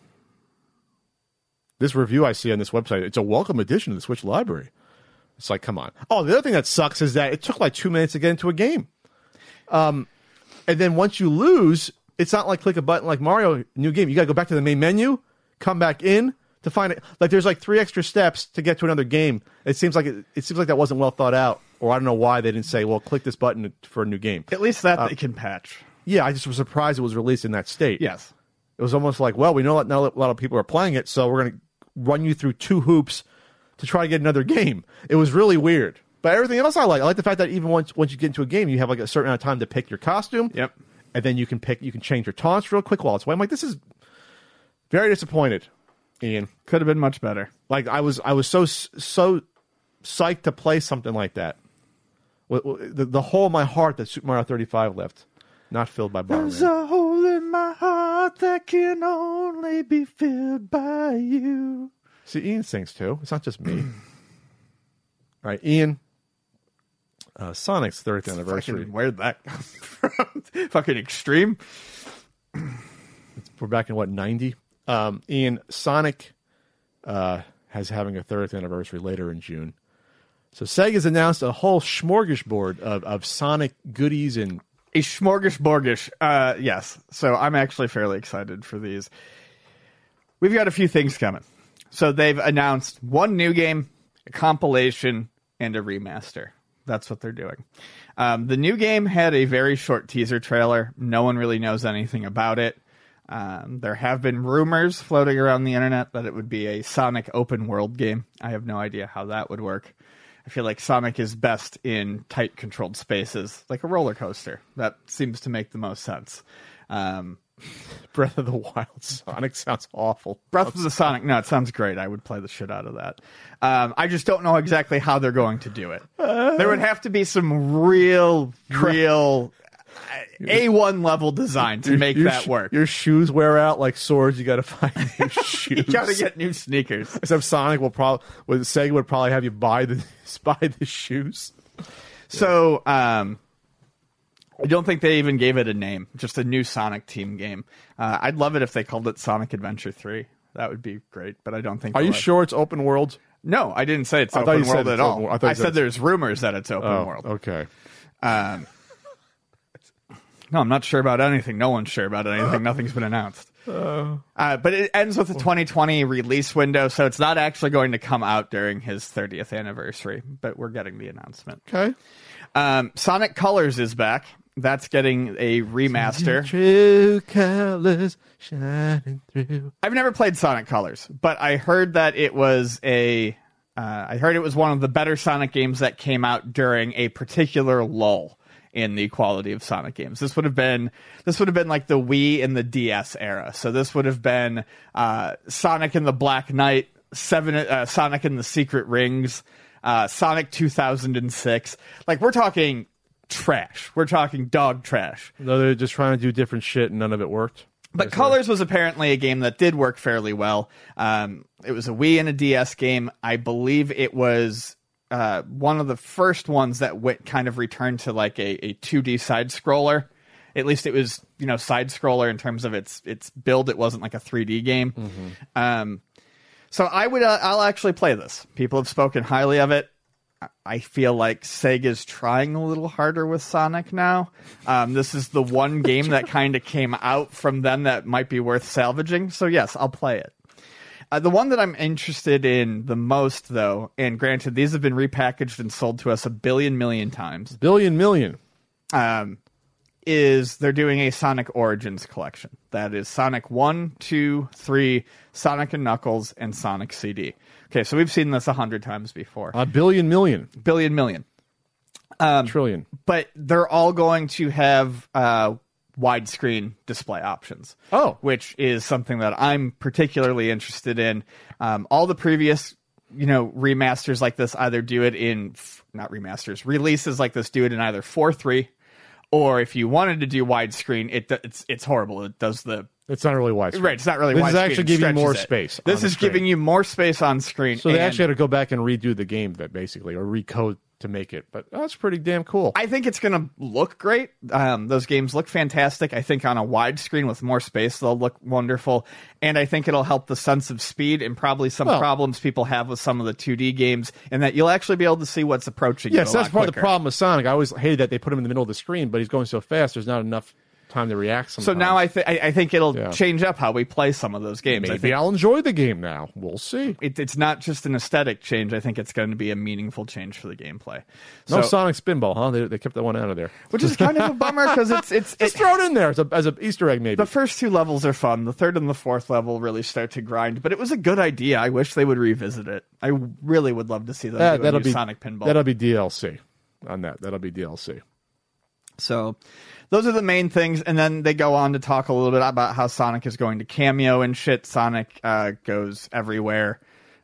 This review I see on this website, it's a welcome addition to the Switch library. It's like, come on. Oh, the other thing that sucks is that it took like 2 minutes to get into a game. And then once you lose, it's not like click a button like Mario, new game. You got to go back to the main menu, come back in. To find it, like there's like 3 extra steps to get to another game. It seems like that wasn't well thought out, or I don't know why they didn't say, "Well, click this button for a new game." At least that they can patch. Yeah, I just was surprised it was released in that state. Yes, it was almost like, well, we know that now a lot of people are playing it, so we're going to run you through 2 hoops to try to get another game. It was really weird, but everything else I like the fact that even once you get into a game, you have like a certain amount of time to pick your costume. Yep, and then you can change your taunts real quick while it's away. I'm like, this is very disappointed. Ian, could have been much better. Like I was so psyched to play something like that. The hole in my heart that Super Mario 35 left, not filled by Bomberman. There's a hole in my heart that can only be filled by you. See, Ian sings too. It's not just me. All right, Ian. Sonic's 30th anniversary. Where'd that come from? Fucking extreme. We're back in what, 90? Ian, Sonic has having a 30th anniversary later in June. So Sega's announced a whole smorgasbord of Sonic goodies and... A smorgasbordish. Yes. So I'm actually fairly excited for these. We've got a few things coming. So they've announced 1 new game, a compilation, and a remaster. That's what they're doing. The new game had a very short teaser trailer. No one really knows anything about it. There have been rumors floating around the internet that it would be a Sonic open world game. I have no idea how that would work. I feel like Sonic is best in tight controlled spaces, like a roller coaster. That seems to make the most sense. Breath of the Wild Sonic sounds awful. Breath of the Sonic. No, it sounds great. I would play the shit out of that. I just don't know exactly how they're going to do it. There would have to be some real A1 level design to make that work. Your shoes wear out like swords. You got to find new shoes. You got to get new sneakers. Except Sonic Sega would probably have you buy the shoes. So, I don't think they even gave it a name. Just a new Sonic team game. I'd love it if they called it Sonic Adventure 3. That would be great, but I don't think. Are you sure it's open world? No, I didn't say it's open world at all. I said there's rumors that it's open world. Okay. No, I'm not sure about anything. No one's sure about anything. Nothing's been announced. But it ends with the 2020 release window, so it's not actually going to come out during his 30th anniversary, but we're getting the announcement. Okay. Sonic Colors is back. That's getting a remaster. True colors shining through. I've never played Sonic Colors, but I heard that it was one of the better Sonic games that came out during a particular lull in the quality of Sonic games. This would have been like the Wii and the DS era. So this would have been Sonic and the Black Knight, Sonic and the Secret Rings, Sonic 2006. Like, we're talking trash. We're talking dog trash. No, they're just trying to do different shit and none of it worked. But Colors was apparently a game that did work fairly well. It was a Wii and a DS game. I believe it was one of the first ones that kind of returned to like a 2D side scroller. At least it was, side scroller in terms of its build. It wasn't like a 3D game. Mm-hmm. So I'll actually play this. People have spoken highly of it. I feel like Sega's trying a little harder with Sonic now. This is the one game that kind of came out from them that might be worth salvaging. So yes, I'll play it. The one that I'm interested in the most, though, and granted, these have been repackaged and sold to us a billion million times. Million. Is they're doing a Sonic Origins collection. That is Sonic 1, 2, 3, Sonic and Knuckles, and Sonic CD. Okay, so we've seen this 100 times before. Billion million. Trillion. But they're all going to have widescreen display options. Oh. Which is something that I'm particularly interested in. All the previous, remasters like this either do it in, not remasters, releases like this do it in either 4:3, or if you wanted to do widescreen, it's horrible. It does It's not really widescreen. Right, it's not really widescreen. widescreen. This is actually giving you more space. This is giving you more space on screen. So they actually had to go back and redo the game, basically, or recode to make it. But that's pretty damn cool. I think it's going to look great. Those games look fantastic. I think on a widescreen with more space, they'll look wonderful. And I think it'll help the sense of speed and probably some problems people have with some of the 2D games, and that you'll actually be able to see what's approaching you. Yes, that's part of the problem with Sonic. I always hated that they put him in the middle of the screen, but he's going so fast, there's not enough time to react sometimes. So now I think it'll change up how we play some of those games. Maybe I'll enjoy the game now. We'll see. It's not just an aesthetic change. I think it's going to be a meaningful change for the gameplay. No Sonic Spinball, huh? They kept that one out of there. Which is kind of a bummer because it's throw it in there as an Easter egg maybe. The first two levels are fun. The third and the fourth level really start to grind, but it was a good idea. I wish they would revisit it. I really would love to see them do a new Sonic Pinball. That'll be DLC on that. That'll be DLC. So those are the main things, and then they go on to talk a little bit about how Sonic is going to cameo and shit. Sonic goes everywhere.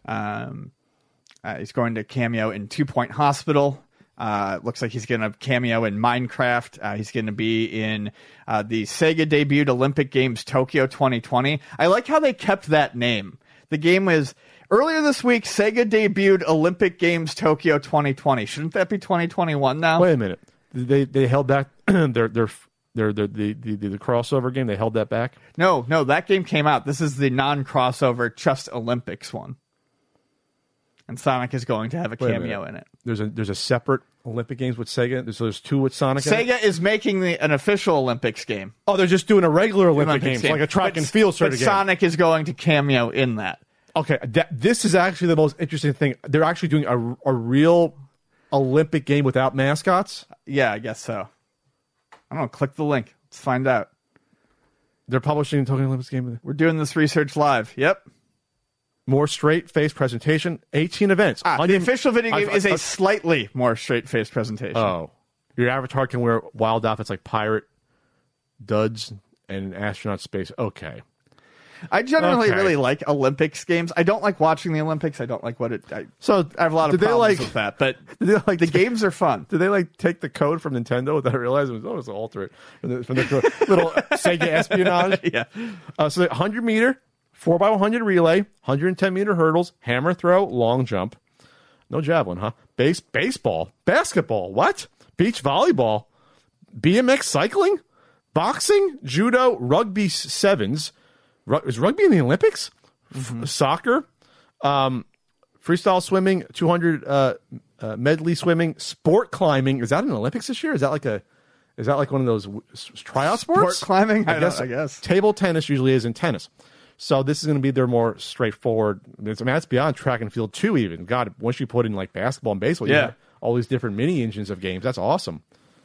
He's going to cameo in 2 Point Hospital. Looks like he's going to cameo in Minecraft. He's going to be in the Sega debuted Olympic Games Tokyo 2020. I like how they kept that name. The game was earlier this week. Sega debuted Olympic Games Tokyo 2020. Shouldn't that be 2021 now? Wait a minute. They held back the crossover game. They held that back. No, that game came out. This is the non-crossover just Olympics one, and Sonic is going to have a cameo in it. There's a separate Olympic Games with Sega. So there's two with Sonic. Sega is making an official Olympics game. Oh, they're just doing a regular Olympic game, like a track and field sort of game. Sonic is going to cameo in that. Okay, this is actually the most interesting thing. They're actually doing a real Olympic game without mascots. Yeah, I guess so. I don't know. Click the link. Let's find out. They're publishing a Tokyo Olympics game. We're doing this research live. Yep. More straight-faced presentation. 18 events. The official video game is a slightly more straight-faced presentation. Oh. Your avatar can wear wild outfits like pirate, duds, and astronaut space. Okay. I generally Okay. really like Olympics games. I don't like watching the Olympics. I don't like what it. I So have a lot of did they problems like with that. But did they like the games are fun. Did they like take the code from Nintendo without realizing it was alter it from the little Sega espionage? Yeah. So the 100-meter, 4x100 relay, 110-meter hurdles, hammer throw, long jump. No javelin, huh? Baseball, basketball, what? Beach volleyball, BMX cycling, boxing, judo, rugby sevens. Is rugby in the Olympics? Soccer, freestyle swimming, 200 medley swimming, sport climbing. Is that in the Olympics this year? Is that like one of those tryout sports? Sport climbing? I guess. Table tennis usually is in tennis. So this is going to be their more straightforward. That's beyond track and field too. Even God, once you put in like basketball and baseball, you have all these different mini engines of games. That's awesome.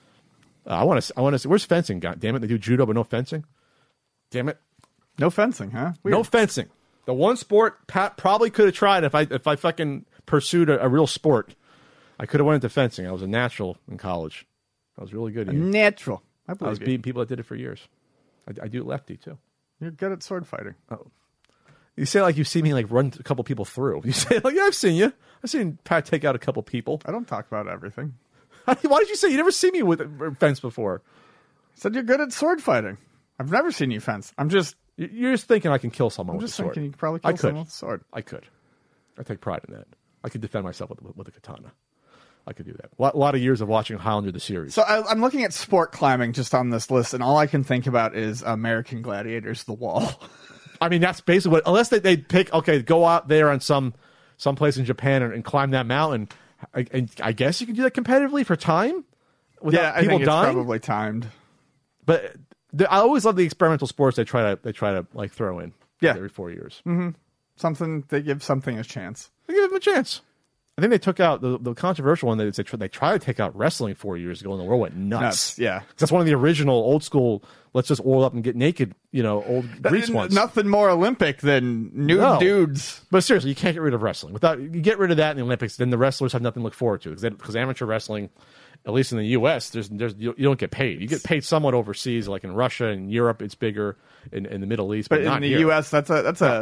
I want to. Where's fencing? God damn it, they do judo but no fencing. Damn it. No fencing, huh? Weird. No fencing. The one sport Pat probably could have tried if I fucking pursued a real sport. I could have went into fencing. I was a natural in college. I was really good. Ian. Natural. I I was believe you. beating people that did it for years. I do lefty too. You're good at sword fighting. You say like you see me like run a couple people through. You say like, yeah, I've seen you. I've seen Pat take out a couple people. I don't talk about everything. Why did you say you never see me with a fence before? Said you're good at sword fighting. I've never seen you fence. You're just thinking I can kill someone I'm with just a sword. thinking you could probably I kill could. someone with a sword. I could. I take pride in that. I could defend myself with a katana. I could do that. A lot of years of watching Highlander the series. So I'm looking at sport climbing just on this list, and all I can think about is American Gladiators: The Wall. I mean, that's basically what. Unless they pick, okay, go out there on some place in Japan and climb that mountain. I guess you can do that competitively for time. Without I people think it's dying. probably timed. But I always love the experimental sports they try to like throw in. Yeah. Every 4 years. Something they give something a chance. They give them a chance. I think they took out the controversial one. They tried to take out wrestling 4 years ago, and the world went nuts. Yeah. 'Cause that's one of the original old school. Let's just oil up and get naked. Old Greeks ones. Nothing more Olympic than nude No. dudes. But seriously, you can't get rid of wrestling. You get rid of that in the Olympics, then the wrestlers have nothing to look forward to because amateur wrestling, at least in the U.S., you don't get paid. You get paid somewhat overseas, like in Russia and Europe. It's bigger in the Middle East, but But not in the here. U.S., that's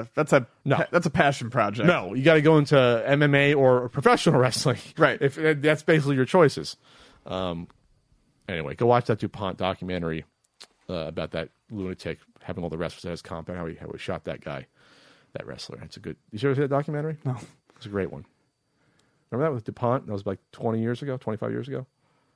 a passion project. No, you got to go into MMA or professional wrestling, Right. If that's basically your choices. Anyway, go watch that DuPont documentary about that lunatic having all the wrestlers at his compound. How he shot that guy, that wrestler. That's a good. You ever see that documentary? No. It's a great one. Remember that with DuPont? That was like 25 years ago.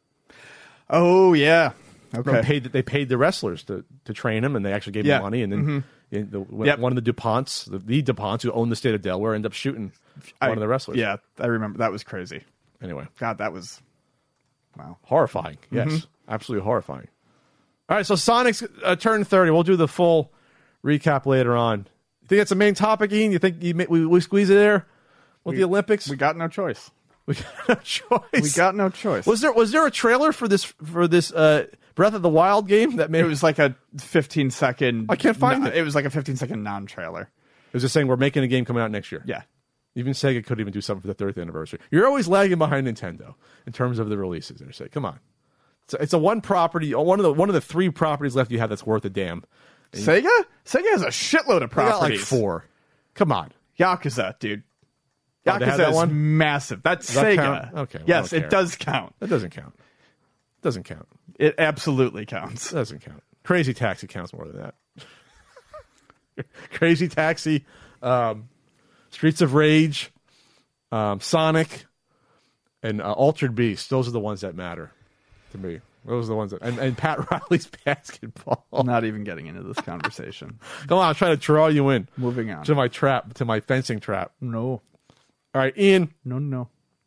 Oh yeah. Okay. They paid the wrestlers to train them, and they actually gave them money. And then one of the DuPonts, the DuPonts who owned the state of Delaware, ended up shooting one of the wrestlers. Yeah, I remember. That was crazy. Anyway, God, that was wow. horrifying. Yes, absolutely horrifying. All right, so Sonic's turned 30. We'll do the full recap later on. You think that's the main topic, Ian? You think we squeeze it there with the Olympics? We got no choice. We got no choice. We got no choice. Was there a trailer for this Breath of the Wild game that made It was like a 15-second. I can't find it. It was like a 15-second non-trailer. It was just saying we're making a game coming out next year. Yeah. Even Sega could even do something for the 30th anniversary. You're always lagging behind Nintendo in terms of the releases. They say, come on, it's a one property, one of the 3 properties left you have that's worth a damn. Sega has a shitload of They got like properties. 4. Come on, Yakuza, dude. Oh, they had Yakuza that is one? massive. That's Does that Sega. count? Okay, well, I Yes, don't it care. does count. that doesn't count. Doesn't count. It absolutely counts. Doesn't count. Crazy Taxi counts more than that. Crazy Taxi, Streets of Rage, Sonic, and Altered Beast. Those are the ones that matter to me. Those are the ones that and Pat Riley's basketball. I'm not even getting into this conversation. Come on, I'm trying to draw you in Moving on. to my trap, to my fencing trap. No. All right, Ian. No.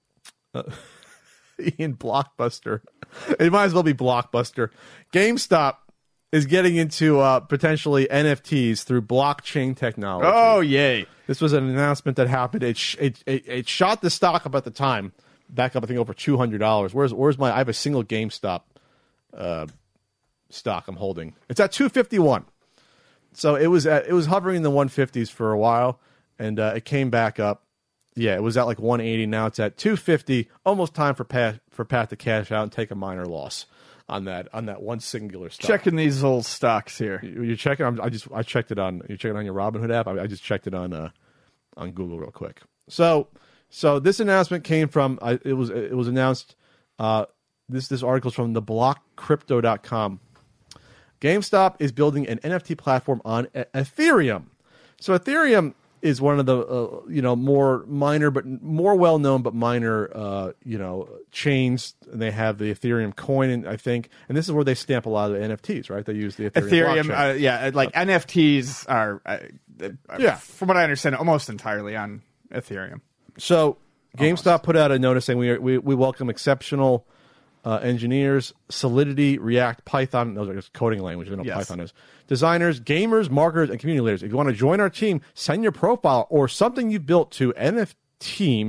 Ian Blockbuster. It might as well be Blockbuster. GameStop is getting into potentially NFTs through blockchain technology. Oh, yay. This was an announcement that happened. It shot the stock up at the time, back up I think over $200. Where's my? I have a single GameStop stock I'm holding. It's at 251. So it was hovering in the 150s for a while, and it came back up. Yeah, it was at like 180. Now it's at 250. Almost time for Pat to cash out and take a minor loss. on that one singular stock. Checking these old stocks here. You're checking. I checked it on. You're checking on your Robinhood app. I just checked it on Google real quick. So this announcement came from. It was announced. This article is from theblockcrypto.com. GameStop is building an NFT platform on Ethereum. So Ethereum is one of the more minor but more well known but minor chains. And they have the Ethereum coin, I think, and this is where they stamp a lot of the NFTs, right? They use the Ethereum blockchain. NFTs are from what I understand, almost entirely on Ethereum. So GameStop put out a notice saying we welcome exceptional engineers, Solidity, React, Python. Those are just coding language. I know Python is. Designers, gamers, marketers, and community leaders. If you want to join our team, send your profile or something you built to NFteam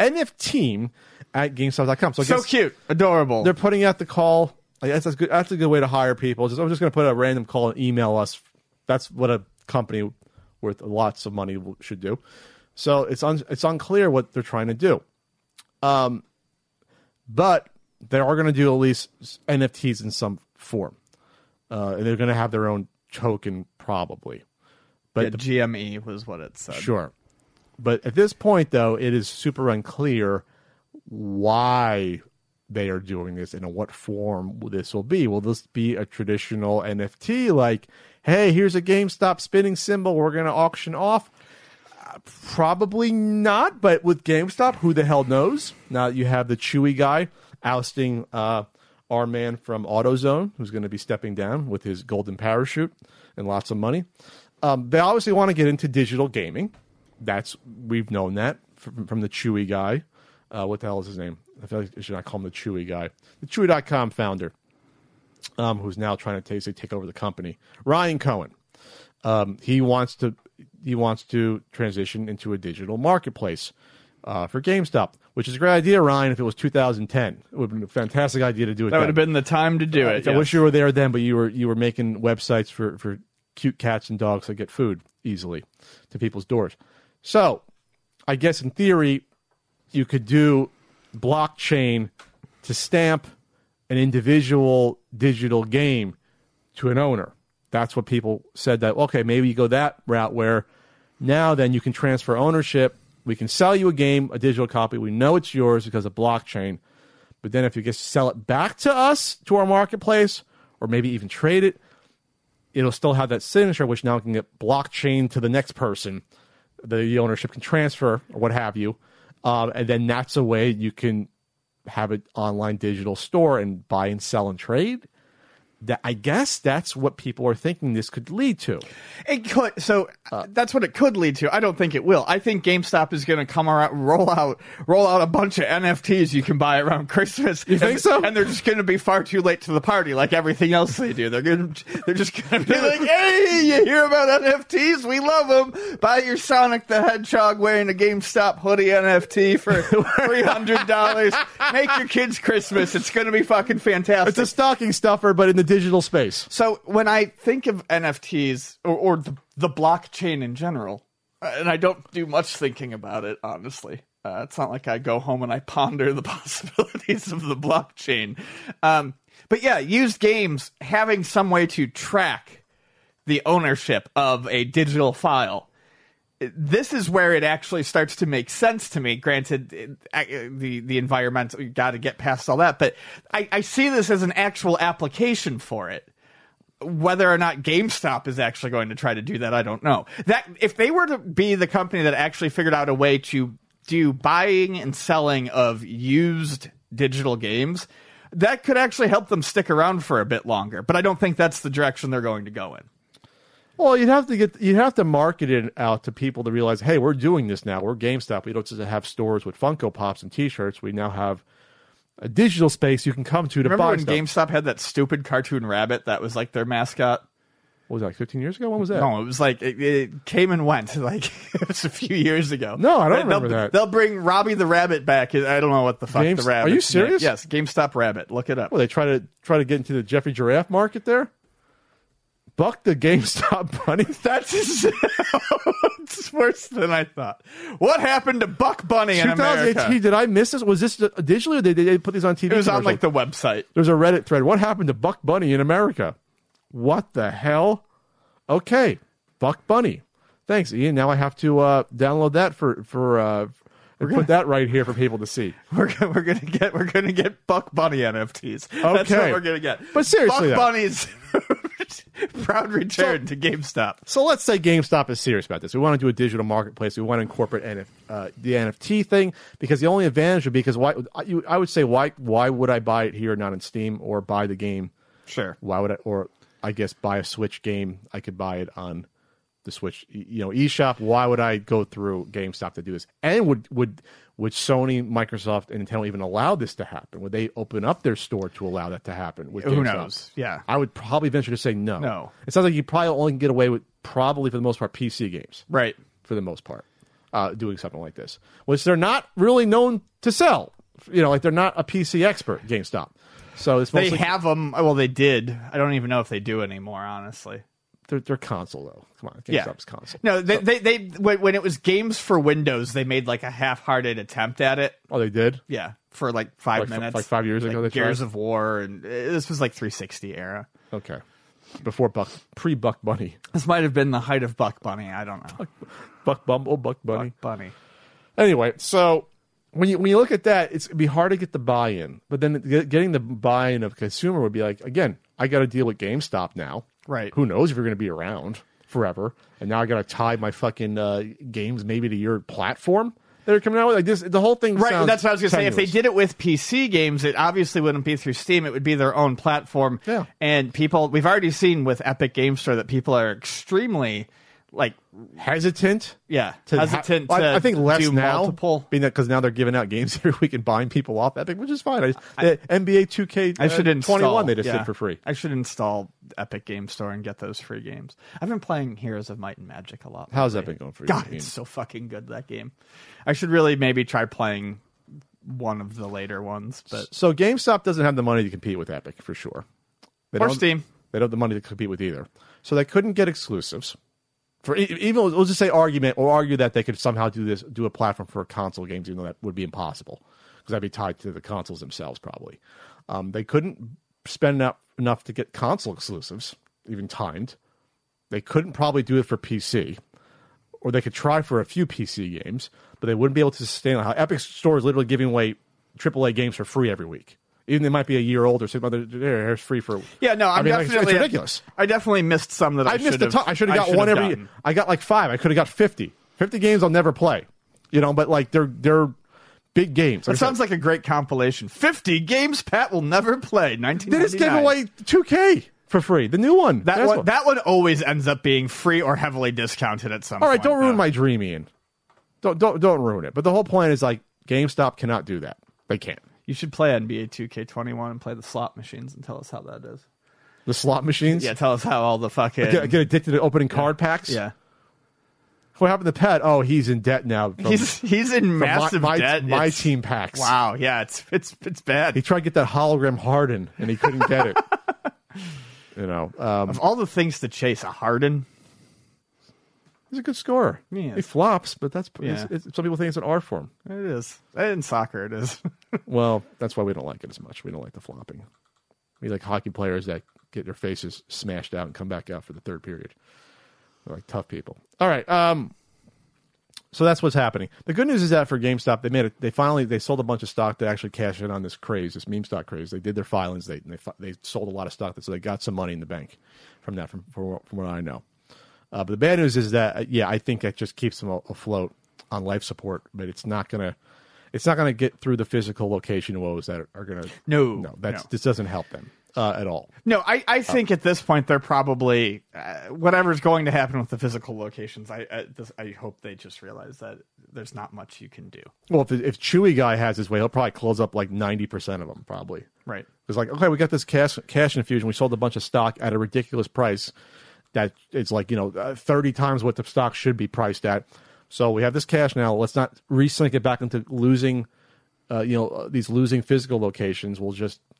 at GameStop.com. So cute, adorable. They're putting out the call. That's a good way to hire people. I'm just going to put a random call and email us. That's what a company with lots of money should do. So it's unclear what they're trying to do. But they are going to do at least NFTs in some form. And they're going to have their own token probably. But GME was what it said. Sure. But at this point, though, it is super unclear why they are doing this and in what form this will be. Will this be a traditional NFT like, hey, here's a GameStop spinning symbol we're going to auction off? Probably not, but with GameStop, who the hell knows? Now you have the Chewy guy ousting our man from AutoZone, who's going to be stepping down with his golden parachute and lots of money. They obviously want to get into digital gaming. We've known that from the Chewy guy. What the hell is his name? I feel like I should not call him the Chewy guy. The Chewy.com founder, who's now trying to take over the company. Ryan Cohen. He wants to transition into a digital marketplace for GameStop, which is a great idea, Ryan. If it was 2010, it would have been a fantastic idea to do it. That would have been the time to do it. I wish you were there then, but you were making websites for cute cats and dogs that get food easily to people's doors. So, I guess in theory, you could do blockchain to stamp an individual digital game to an owner. That's what people said that, okay, maybe you go that route where now then you can transfer ownership. We can sell you a game, a digital copy. We know it's yours because of blockchain. But then if you just sell it back to us, to our marketplace, or maybe even trade it, it'll still have that signature, which now can get blockchain to the next person. The ownership can transfer or what have you. And then that's a way you can have an online digital store and buy and sell and trade. I guess that's what people are thinking this could lead to. It could. So that's what it could lead to. I don't think it will. I think GameStop is going to come around, roll out a bunch of NFTs you can buy around Christmas. You think so? And they're just going to be far too late to the party, like everything else they do. They're just going to be like, "Hey, you hear about NFTs? We love them. Buy your Sonic the Hedgehog wearing a GameStop hoodie NFT for $300. Make your kids Christmas. It's going to be fucking fantastic." It's a stocking stuffer, but in the digital space. So when I think of NFTs or the blockchain in general, and I don't do much thinking about it, honestly. It's not like I go home and I ponder the possibilities of the blockchain. But yeah, used games having some way to track the ownership of a digital file. This is where it actually starts to make sense to me. Granted, the environmental, you got to get past all that. But I see this as an actual application for it. Whether or not GameStop is actually going to try to do that, I don't know. That if they were to be the company that actually figured out a way to do buying and selling of used digital games, that could actually help them stick around for a bit longer. But I don't think that's the direction they're going to go in. Well, you'd have to market it out to people to realize, hey, we're doing this now. We're GameStop. We don't just have stores with Funko Pops and T-shirts. We now have a digital space you can come to Remember buy when stuff. GameStop had that stupid cartoon rabbit that was like their mascot? What was that, like 15 years ago? When was that? No, it was like it came and went. Like it was a few years ago. No, I don't remember that. They'll bring Robbie the Rabbit back. I don't know what the fuck the rabbit. Are you serious? Yes, GameStop Rabbit. Look it up. Well, they try to get into the Jeffrey Giraffe market there. Buck the GameStop bunny. It's worse than I thought. What happened to Buck Bunny in 2018, America? did I miss this? Was this digitally or did they put these on TV? It was on commercials? like the website. There's a Reddit thread. What happened to Buck Bunny in America? What the hell? Okay, Buck Bunny. Thanks, Ian. Now I have to download that put that right here for people to see. We're gonna get Buck Bunny NFTs. That's what Okay. we're gonna get. But seriously, Buck though. Bunny's proud return to GameStop. So let's say GameStop is serious about this. We want to do a digital marketplace. We want to incorporate the NFT thing because the only advantage would be because I would say why would I buy it here, not in Steam, or buy the game? Sure. Why would I guess buy a Switch game? I could buy it on the Switch, eShop. Why would I go through GameStop to do this? And would Sony, Microsoft, and Nintendo even allow this to happen? Would they open up their store to allow that to happen? With Who GameStop? knows? Yeah. I would probably venture to say no. No. It sounds like you probably only can get away with, probably for the most part, PC games. Right. For the most part, doing something like this, which they're not really known to sell. Like they're not a PC expert, GameStop. So it's mostly, They have them. Well, they did. I don't even know if they do anymore, honestly. they're console though. Come on, Yeah. GameStop's console. No, they when it was games for Windows, they made like a half-hearted attempt at it. Oh, they did. Yeah, for like 5 minutes. Like 5 years ago, they Gears tried? of War, and this was like 360 era. Okay, before pre-Buck Bunny, This might have been the height of Buck Bunny. I don't know. Buck Bumble, Buck Bunny. Buck Bunny. Anyway, so when you look at that, it'd be hard to get the buy-in. But then getting the buy-in of a consumer would be like, again, I got to deal with GameStop now. Right. Who knows if you're going to be around forever? And now I got to tie my fucking games maybe to your platform that are coming out with. Like this, the whole thing. Right, sounds that's what I was going to say. If they tenuous. did it with PC games, it obviously wouldn't be through Steam. It would be their own platform. Yeah. And we've already seen with Epic Game Store that people are extremely, hesitant. hesitant to I think less do now, multiple. being that because now they're giving out games every week and buying people off Epic, which is fine. The NBA 2K I should install 21 they just did for free. I should install Epic Game Store and get those free games. I've been playing Heroes of Might and Magic a lot. How's lately. that been going for you? God, it's so fucking good, that game. I should really maybe try playing one of the later ones, but So GameStop doesn't have the money to compete with Epic for sure. They or don't- Steam. They don't have the money to compete with either. So they couldn't get exclusives. For even we'll just say argue that they could somehow do a platform for console games, even though that would be impossible because that'd be tied to the consoles themselves probably. They couldn't spend enough to get console exclusives, even timed. They couldn't probably do it for PC, or they could try for a few PC games, but they wouldn't be able to sustain how Epic Store is literally giving away AAA games for free every week. Even they might be a year old or something, they're free for. Yeah, no, I'm it's definitely ridiculous. I definitely missed some that I missed should a have. ton. I should have got one every. gotten. I got like 5. I could have got 50. 50 games I'll never play. But like they're big games. That sounds like a great compilation. 50 games Pat will never play. 1999. They just gave away 2K for free. The new one. That one always ends up being free or heavily discounted at some All point. right, don't ruin though. my dream, Ian. Don't ruin it. But the whole point is like GameStop cannot do that. They can't. You should play NBA 2K21 and play the slot machines and tell us how that is. The slot machines. Yeah, tell us how all the fucking Get addicted to opening card packs. yeah. What happened to Pat? Oh, he's in debt now. From, He's in from massive my debt. My It's- team packs. Wow, yeah, it's bad. He tried to get that hologram Harden, and he couldn't get it. Of all the things to chase, a Harden. He's a good scorer. He He is. flops, but that's Yeah. some people think it's an art form. It is. In soccer, it is. Well, that's why we don't like it as much. We don't like the flopping. We like hockey players that get their faces smashed out and come back out for the third period. They're like tough people. All right. So that's what's happening. The good news is that for GameStop, they sold a bunch of stock to actually cash in on this craze, this meme stock craze. They did their filings. They sold a lot of stock, so they got some money in the bank from that. From what I know. But the bad news is that I think that just keeps them afloat on life support, but it's not gonna get through the physical location woes that are gonna. No. This doesn't help them at all. No, I think at this point they're probably whatever's going to happen with the physical locations. I hope they just realize that there's not much you can do. Well, if Chewy guy has his way, he'll probably close up like 90% of them, probably. Right. It's like, okay, we got this cash infusion. We sold a bunch of stock at a ridiculous price. That it's like 30 times what the stock should be priced at. So we have this cash now. Let's not resync it back into losing, these losing physical locations. We'll just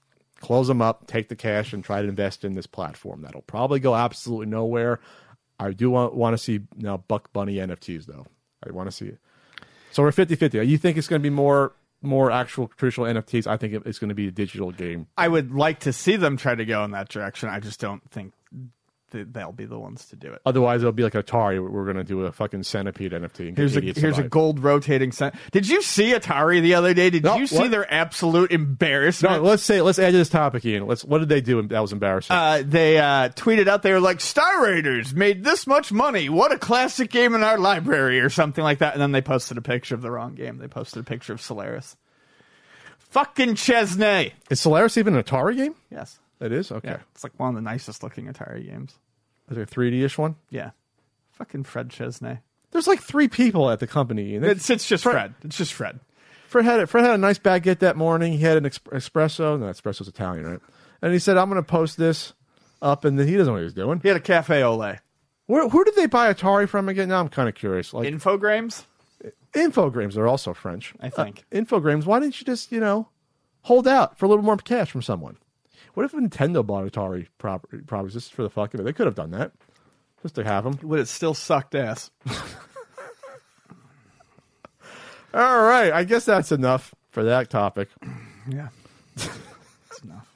close them up, take the cash, and try to invest in this platform. That'll probably go absolutely nowhere. I do want to see now Buck Bunny NFTs, though. I want to see it. So we're 50-50. You think it's going to be more actual traditional NFTs? I think it's going to be a digital game. I would like to see them try to go in that direction. I just don't think they'll be the ones to do it. Otherwise, it'll be like Atari. We're going to do a fucking Centipede NFT. And here's a gold rotating Did you see Atari the other day? Did you see their absolute embarrassment? No, let's add to this topic, Ian. What did they do that was embarrassing? They tweeted out, they were like, Star Raiders made this much money. What a classic game in our library, or something like that. And then they posted a picture of the wrong game. They posted a picture of Solaris. Fucking Chesney. Is Solaris even an Atari game? Yes. It is? Okay. Yeah, it's like one of the nicest looking Atari games. Is there a 3D-ish one? Yeah. Fucking Fred Chesney. There's like 3 people at the company. And it's just Fred. It's just Fred. Fred had a nice baguette that morning. He had an espresso. No, espresso's Italian, right? And he said, I'm going to post this up, and then he doesn't know what he's doing. He had a cafe au lait. Who did they buy Atari from again? Now I'm kind of curious. Like Infogrames? Infogrames are also French. I think. Infogrames, why didn't you just, hold out for a little more cash from someone? What if Nintendo bought Atari properties just for the fuck of it? They could have done that. Just to have them. Would it still sucked ass? All right. I guess that's enough for that topic. Yeah. That's enough.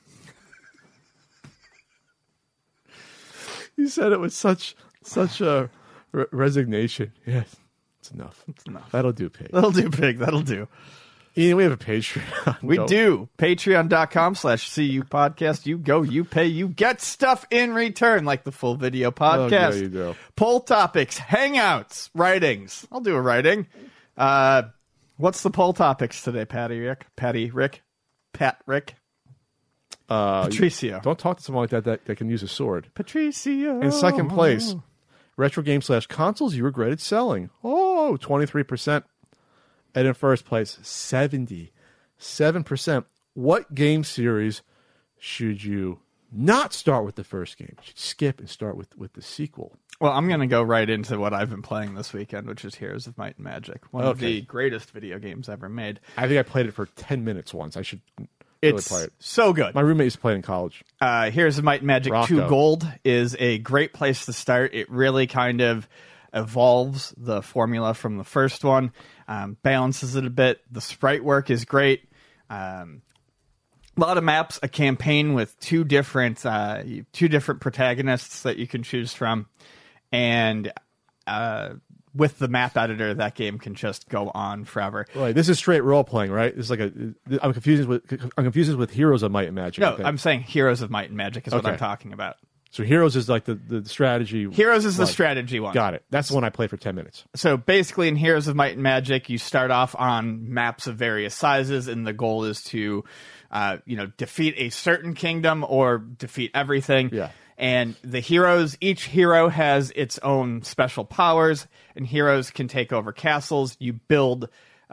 You said it with such a resignation. Yes. It's enough. It's enough. That'll do, Pig. That'll do, Pig. That'll do. Ian, we have a Patreon. We do. Patreon.com/CU podcast. You go, you pay, you get stuff in return, like the full video podcast. Oh, yeah, you do. Poll topics, hangouts, writings. I'll do a writing. What's the poll topics today, Pat Rick? Patricio. Don't talk to someone like that can use a sword. Patricio. In second place, retro game/consoles you regretted selling. Oh, 23%. And in first place, 77%. What game series should you not start with the first game? You should skip and start with the sequel. Well, I'm going to go right into what I've been playing this weekend, which is Heroes of Might and Magic. One of the greatest video games ever made. I think I played it for 10 minutes once. I should really play it. So good. My roommate used to play it in college. Heroes of Might and Magic Rocco. 2 Gold is a great place to start. It really kind of evolves the formula from the first one, balances it a bit. The sprite work is great. A lot of maps, a campaign with two different protagonists that you can choose from, and with the map editor, that game can just go on forever. Right, this is straight role playing, right? It's like I'm confused with Heroes of Might and Magic. No, I'm saying Heroes of Might and Magic is what I'm talking about. So Heroes is like the strategy. Heroes is the strategy one. Got it. That's the one I played for 10 minutes. So basically in Heroes of Might and Magic, you start off on maps of various sizes, and the goal is to, defeat a certain kingdom or defeat everything. Yeah. And the heroes, each hero has its own special powers, and heroes can take over castles. You build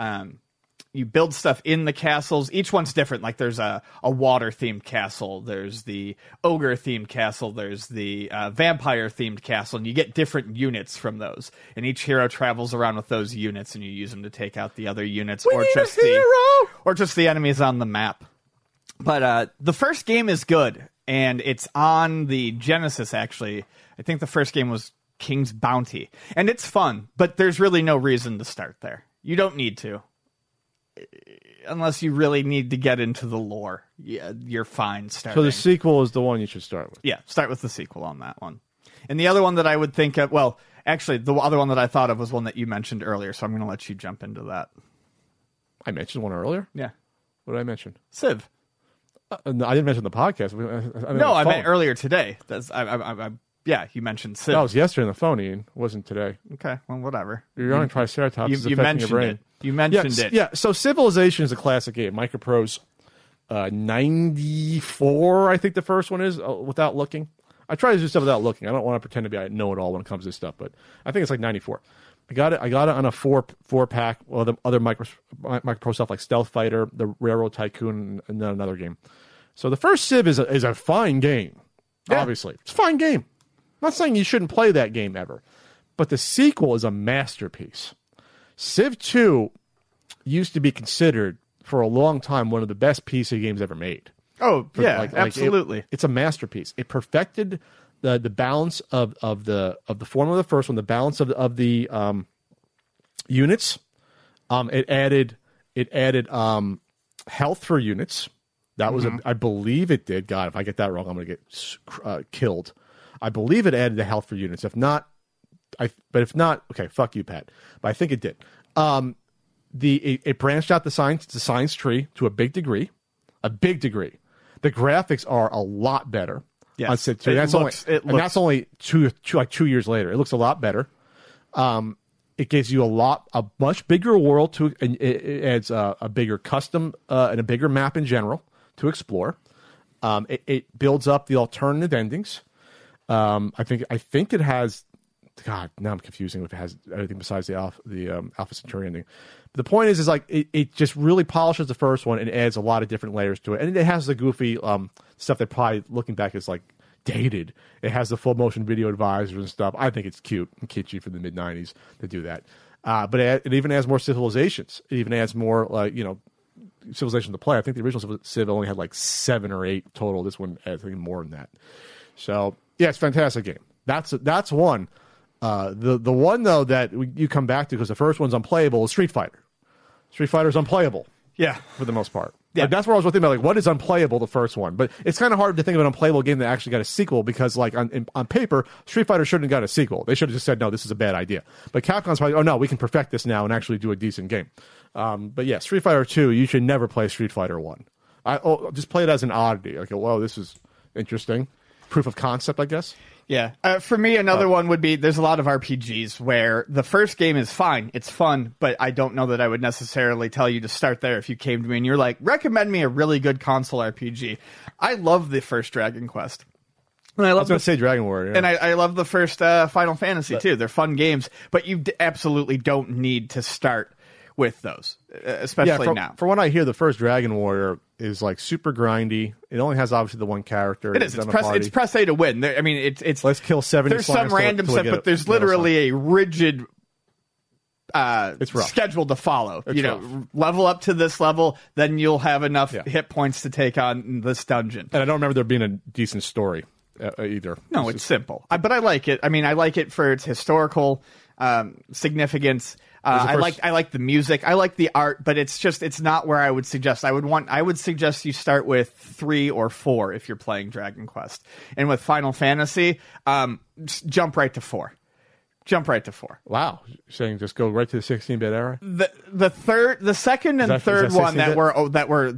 stuff in the castles. Each one's different. Like there's a water-themed castle. There's the ogre-themed castle. There's the vampire-themed castle. And you get different units from those. And each hero travels around with those units, and you use them to take out the other units. Or just the enemies on the map. But the first game is good. And it's on the Genesis, actually. I think the first game was King's Bounty. And it's fun, but there's really no reason to start there. You don't need to. Unless you really need to get into the lore, you're fine starting. So the sequel is the one you should start with. Yeah, start with the sequel on that one. And the other one that I would think of, well, actually, the other one that I thought of was one that you mentioned earlier, so I'm going to let you jump into that. I mentioned one earlier? Yeah. What did I mention? Civ. No, I didn't mention the podcast. I meant earlier today. Yeah, you mentioned Civ. That was yesterday on the phone, Ian. It wasn't today. Okay, well, whatever. You're on Triceratops. You mentioned your brain. It. You mentioned it. Yeah, so Civilization is a classic game. Microprose 94, I think the first one is, without looking. I try to do stuff without looking. I don't want to pretend to be I know it all when it comes to this stuff, but I think it's like 94. I got it on a four pack. Well, the other Microprose stuff like Stealth Fighter, the Railroad Tycoon, and then another game. So the first Civ is a fine game. Yeah. Obviously, it's a fine game. I'm not saying you shouldn't play that game ever, but the sequel is a masterpiece. Civ 2 used to be considered for a long time one of the best PC games ever made. Oh, yeah, Like, absolutely. it's a masterpiece. It perfected the balance of the form of the first one, the balance of the units. It added health for units. That was I believe it did. God, if I get that wrong, I'm going to get killed. I believe it added the health for units. If not, if not, okay, fuck you, Pat. But I think it did. It branched out the science tree to a big degree. A big degree. The graphics are a lot better. Yes, on that's only 2 years later. It looks a lot better. It gives you a much bigger world and it adds a bigger custom and a bigger map in general to explore. It builds up the alternative endings. I think it has. God, now I'm confusing if it has everything besides the Alpha Centauri ending. But the point is like it just really polishes the first one and adds a lot of different layers to it, and it has the goofy stuff that probably looking back is like dated. It has the full motion video advisors and stuff. I think it's cute and kitschy for the mid '90s to do that. But it even adds more civilizations. It even adds more civilization to play. I think the original Civ only had like 7 or 8 total. This one adds more than that. So yeah, it's a fantastic game. That's one. The one though that you come back to because the first one's unplayable is Street Fighter. Street Fighter's unplayable. Yeah, for the most part. Yeah, like, that's where I was thinking about. Like, what is unplayable? The first one, but it's kind of hard to think of an unplayable game that actually got a sequel because, like, on paper, Street Fighter shouldn't have got a sequel. They should have just said, "No, this is a bad idea." But Capcom's probably, "Oh no, we can perfect this now and actually do a decent game." But yeah, Street Fighter 2, you should never play Street Fighter 1. Just play it as an oddity. Like, whoa, this is interesting. Proof of concept, I guess. Yeah. For me, another one would be there's a lot of RPGs where the first game is fine. It's fun, but I don't know that I would necessarily tell you to start there if you came to me and you're like, recommend me a really good console RPG. I love the first Dragon Quest. And I was going to say Dragon Warrior. Yeah. And I love the first Final Fantasy, too. They're fun games, but you absolutely don't need to start with those, especially now. From what I hear, the first Dragon Warrior is like super grindy. It only has obviously the one character. It is. It's press A to win. I mean, it's let's kill 70. There's some random stuff, but there's literally a rigid schedule to follow. It's rough. Level up to this level, then you'll have enough hit points to take on this dungeon. And I don't remember there being a decent story either. No, it's simple. But I like it. I mean, I like it for its historical significance. I like the music. I like the art, but it's not where I would suggest. I would suggest you start with 3 or 4 if you're playing Dragon Quest. And with Final Fantasy, jump right to 4. Jump right to 4. Wow, you're saying just go right to the 16-bit era. The second and third one that were on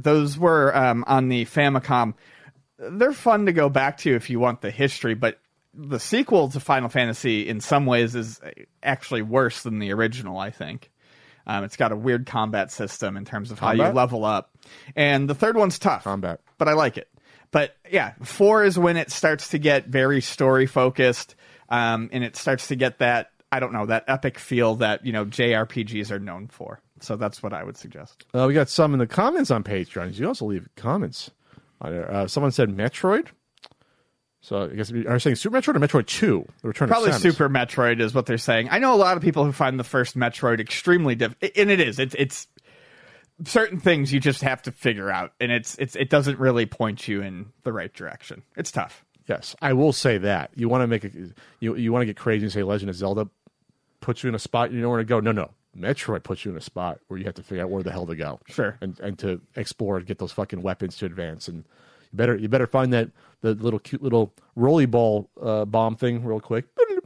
the Famicom. They're fun to go back to if you want the history, but the sequel to Final Fantasy in some ways is actually worse than the original, I think. It's got a weird combat system in terms of how you level up. And the third one's tough. Combat. But I like it. But yeah, 4 is when it starts to get very story focused. And it starts to get that, I don't know, that epic feel that, JRPGs are known for. So that's what I would suggest. We got some in the comments on Patreon. You also leave comments. Someone said Metroid. So I guess are you saying Super Metroid or Metroid 2? The Return Probably of Samus? Super Metroid is what they're saying. I know a lot of people who find the first Metroid extremely difficult, and it is. It's certain things you just have to figure out, and it doesn't really point you in the right direction. It's tough. Yes, I will say that. You want to make you want to get crazy and say Legend of Zelda puts you in a spot you know where to go. No. Metroid puts you in a spot where you have to figure out where the hell to go. Sure. And to explore and get those fucking weapons to advance. And you better find the little cute little rolly ball bomb thing real quick.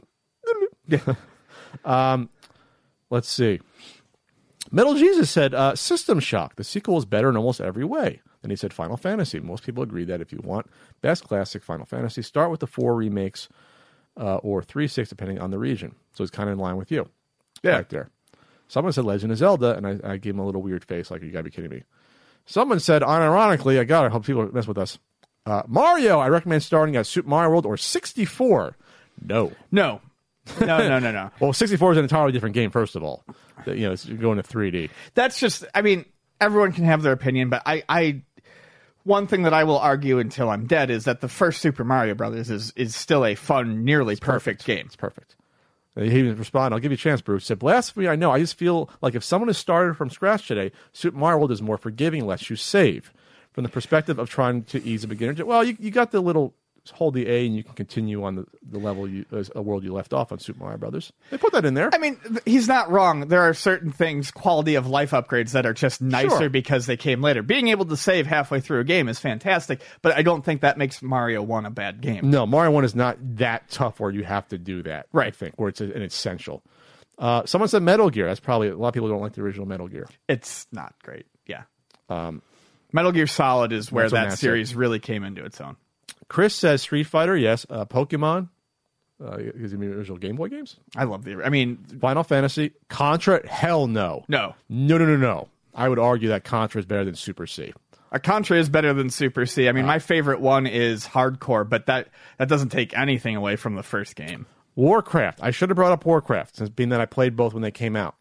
Let's see. Metal Jesus said, System Shock. The sequel is better in almost every way. Then he said Final Fantasy. Most people agree that if you want best classic Final Fantasy, start with the 4 remakes or 3-6, depending on the region. So it's kind of in line with you. Yeah. Right there. Someone said Legend of Zelda, and I gave him a little weird face, like, you gotta be kidding me. Someone said, unironically, I hope people mess with us. Mario, I recommend starting at Super Mario World or 64. No. No. Well, 64 is an entirely different game, first of all. You're going to 3D. That's just, I mean, everyone can have their opinion, but I one thing that I will argue until I'm dead is that the first Super Mario Brothers is still a fun, nearly perfect game. It's perfect. He even responded, I'll give you a chance, Bruce. He said, blasphemy, I know. I just feel like if someone has started from scratch today, Super Mario World is more forgiving, lets you save. from the perspective of trying to ease a beginner. Well, you got the little hold the A and you can continue on the level a world you left off on Super Mario Brothers. They put that in there. I mean, he's not wrong. There are certain things, quality of life upgrades that are just nicer because they came later. Being able to save halfway through a game is fantastic, but I don't think that makes Mario 1 a bad game. No, Mario 1 is not that tough where you have to do that. Right. I think where it's an essential. Someone said Metal Gear. That's probably a lot of people don't like the original Metal Gear. It's not great. Yeah. Metal Gear Solid is where that series really came into its own. Chris says Street Fighter, yes. Pokemon, is it the original Game Boy games? I love Final Fantasy. Contra, hell no. No. I would argue that Contra is better than Super C. Contra is better than Super C. I mean, my favorite one is Hardcore, but that doesn't take anything away from the first game. Warcraft. I should have brought up Warcraft, since being that I played both when they came out.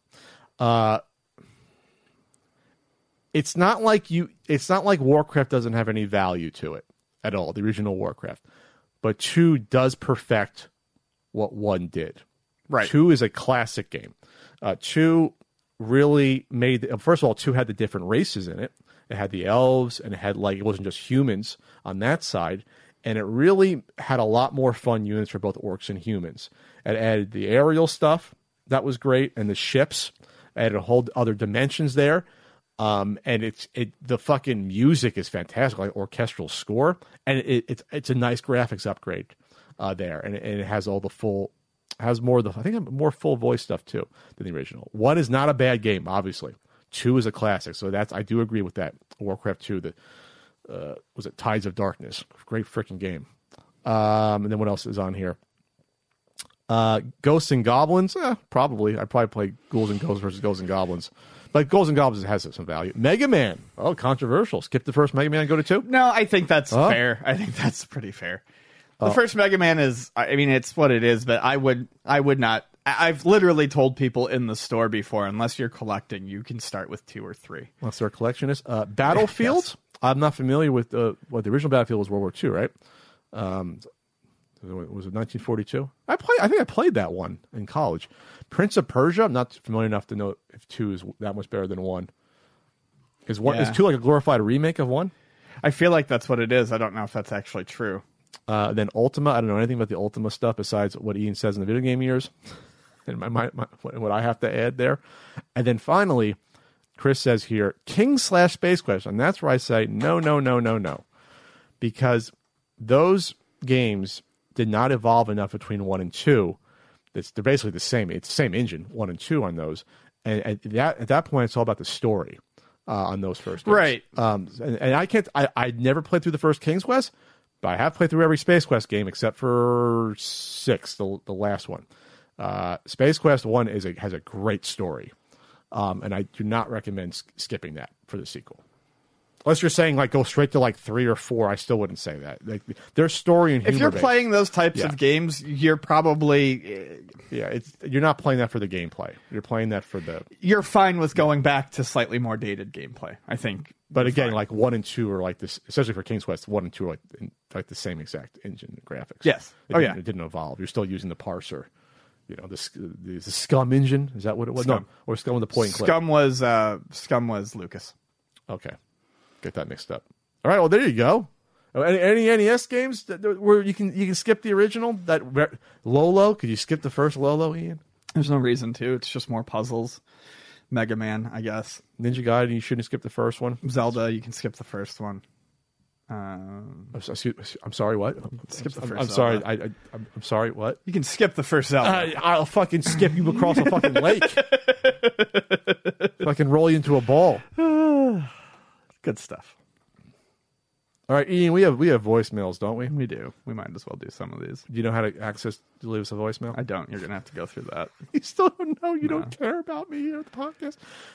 It's not like Warcraft doesn't have any value to it at all, the original Warcraft. But 2 does perfect what 1 did. Right. 2 is a classic game. 2 really made... First of all, 2 had the different races in it. It had the elves, and it wasn't just humans on that side. And it really had a lot more fun units for both orcs and humans. It added the aerial stuff. That was great. And the ships. It added a whole other dimensions there. And the fucking music is fantastic, like orchestral score, and it's a nice graphics upgrade there, and it has all the more full voice stuff too than the original. 1 is not a bad game, obviously. 2 is a classic, so I do agree with that. Warcraft 2, was it Tides of Darkness? Great freaking game. And then what else is on here? Ghosts and Goblins, probably. I'd probably play Ghouls and Ghosts versus Ghosts and Goblins. But Ghouls and Goblins has some value. Mega Man. Oh, controversial. Skip the first Mega Man and go to 2? No, I think that's fair. I think that's pretty fair. The first Mega Man is, I mean, it's what it is, but I would not. I've literally told people in the store before, unless you're collecting, you can start with 2 or 3. Unless they're a collectionist. Battlefield. Yes. I'm not familiar with what the original Battlefield was. World War II, right? Was it 1942? I think I played that one in college. Prince of Persia. I'm not familiar enough to know if 2 is that much better than 1. Is 2 like a glorified remake of 1? I feel like that's what it is. I don't know if that's actually true. Then Ultima. I don't know anything about the Ultima stuff besides what Ian says in the video game years, and what I have to add there. And then finally, Chris says here, King/Space Quest, and that's where I say no, because those games did not evolve enough between 1 and 2. They're basically the same. It's the same engine, 1 and 2 on those. And at that point, it's all about the story on those first games. Right. And I never played through the first King's Quest, but I have played through every Space Quest game except for 6, the last one. Space Quest 1 has a great story. And I do not recommend skipping that for the sequel. Unless you're saying go straight to 3 or 4, I still wouldn't say that. Their story and humor. If you're playing those types of games, you're probably you're not playing that for the gameplay. You're playing that for the. You're fine with going back to slightly more dated gameplay, I think. But again, 1 and 2 are this, especially for King's Quest. 1 and 2 are like the same exact engine and graphics. Yes. It didn't evolve. You're still using the parser. The Scum engine. Is that what it was? Scum. No, or Scum with the point and click. Scum was Lucas. Okay. Get that mixed up. All right, well there you go. Any NES games where you can skip the original? That Lolo? Could you skip the first Lolo, Ian? There's no reason to. It's just more puzzles. Mega Man, I guess. Ninja Gaiden, you shouldn't skip the first one. Zelda, you can skip the first one. I'm sorry. What? Skip the first. I'm sorry. I'm sorry. What? You can skip the first Zelda. I'll fucking skip you across a fucking lake. Fucking roll you into a ball. Good stuff. All right, Ian, we have voicemails, don't we? We do. We might as well do some of these. Do you know how to leave us a voicemail? I don't. You're going to have to go through that. You still don't know? You don't care about me here at the podcast?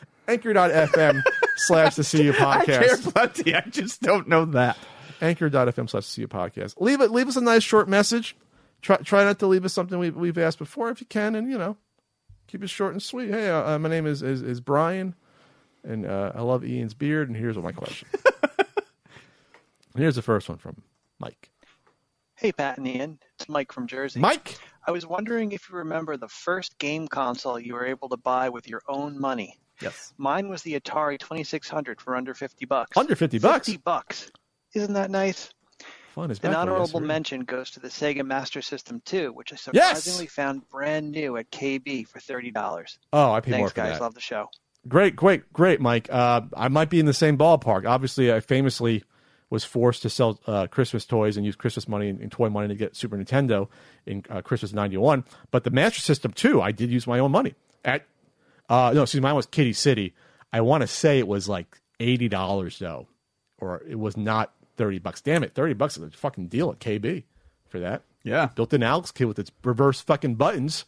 Anchor.fm/the CU podcast. I care plenty. I just don't know that. Anchor.fm/the CU podcast. Leave us a nice short message. Try not to leave us something we've asked before if you can, and keep it short and sweet. Hey, my name is Brian, and I love Ian's beard, and here's my question. Here's the first one from Mike. Hey, Pat and Ian. It's Mike from Jersey. Mike! I was wondering if you remember the first game console you were able to buy with your own money. Yes. Mine was the Atari 2600 for under $50. Under $50? $50. Isn't that nice? Fun is An back, honorable yes, mention goes to the Sega Master System 2, which I surprisingly found brand new at KB for $30. Oh, I pay more Thanks, for guys. that. Love the show. Great, Mike. I might be in the same ballpark. Obviously, I famously was forced to sell Christmas toys and use Christmas money and toy money to get Super Nintendo in Christmas '91. But the Master System 2, I did use my own money. Mine was Kitty City. I want to say it was like $80 though, or it was not $30. Damn it, $30 is a fucking deal at KB for that. Yeah. Built-in Alex kit with its reverse fucking buttons.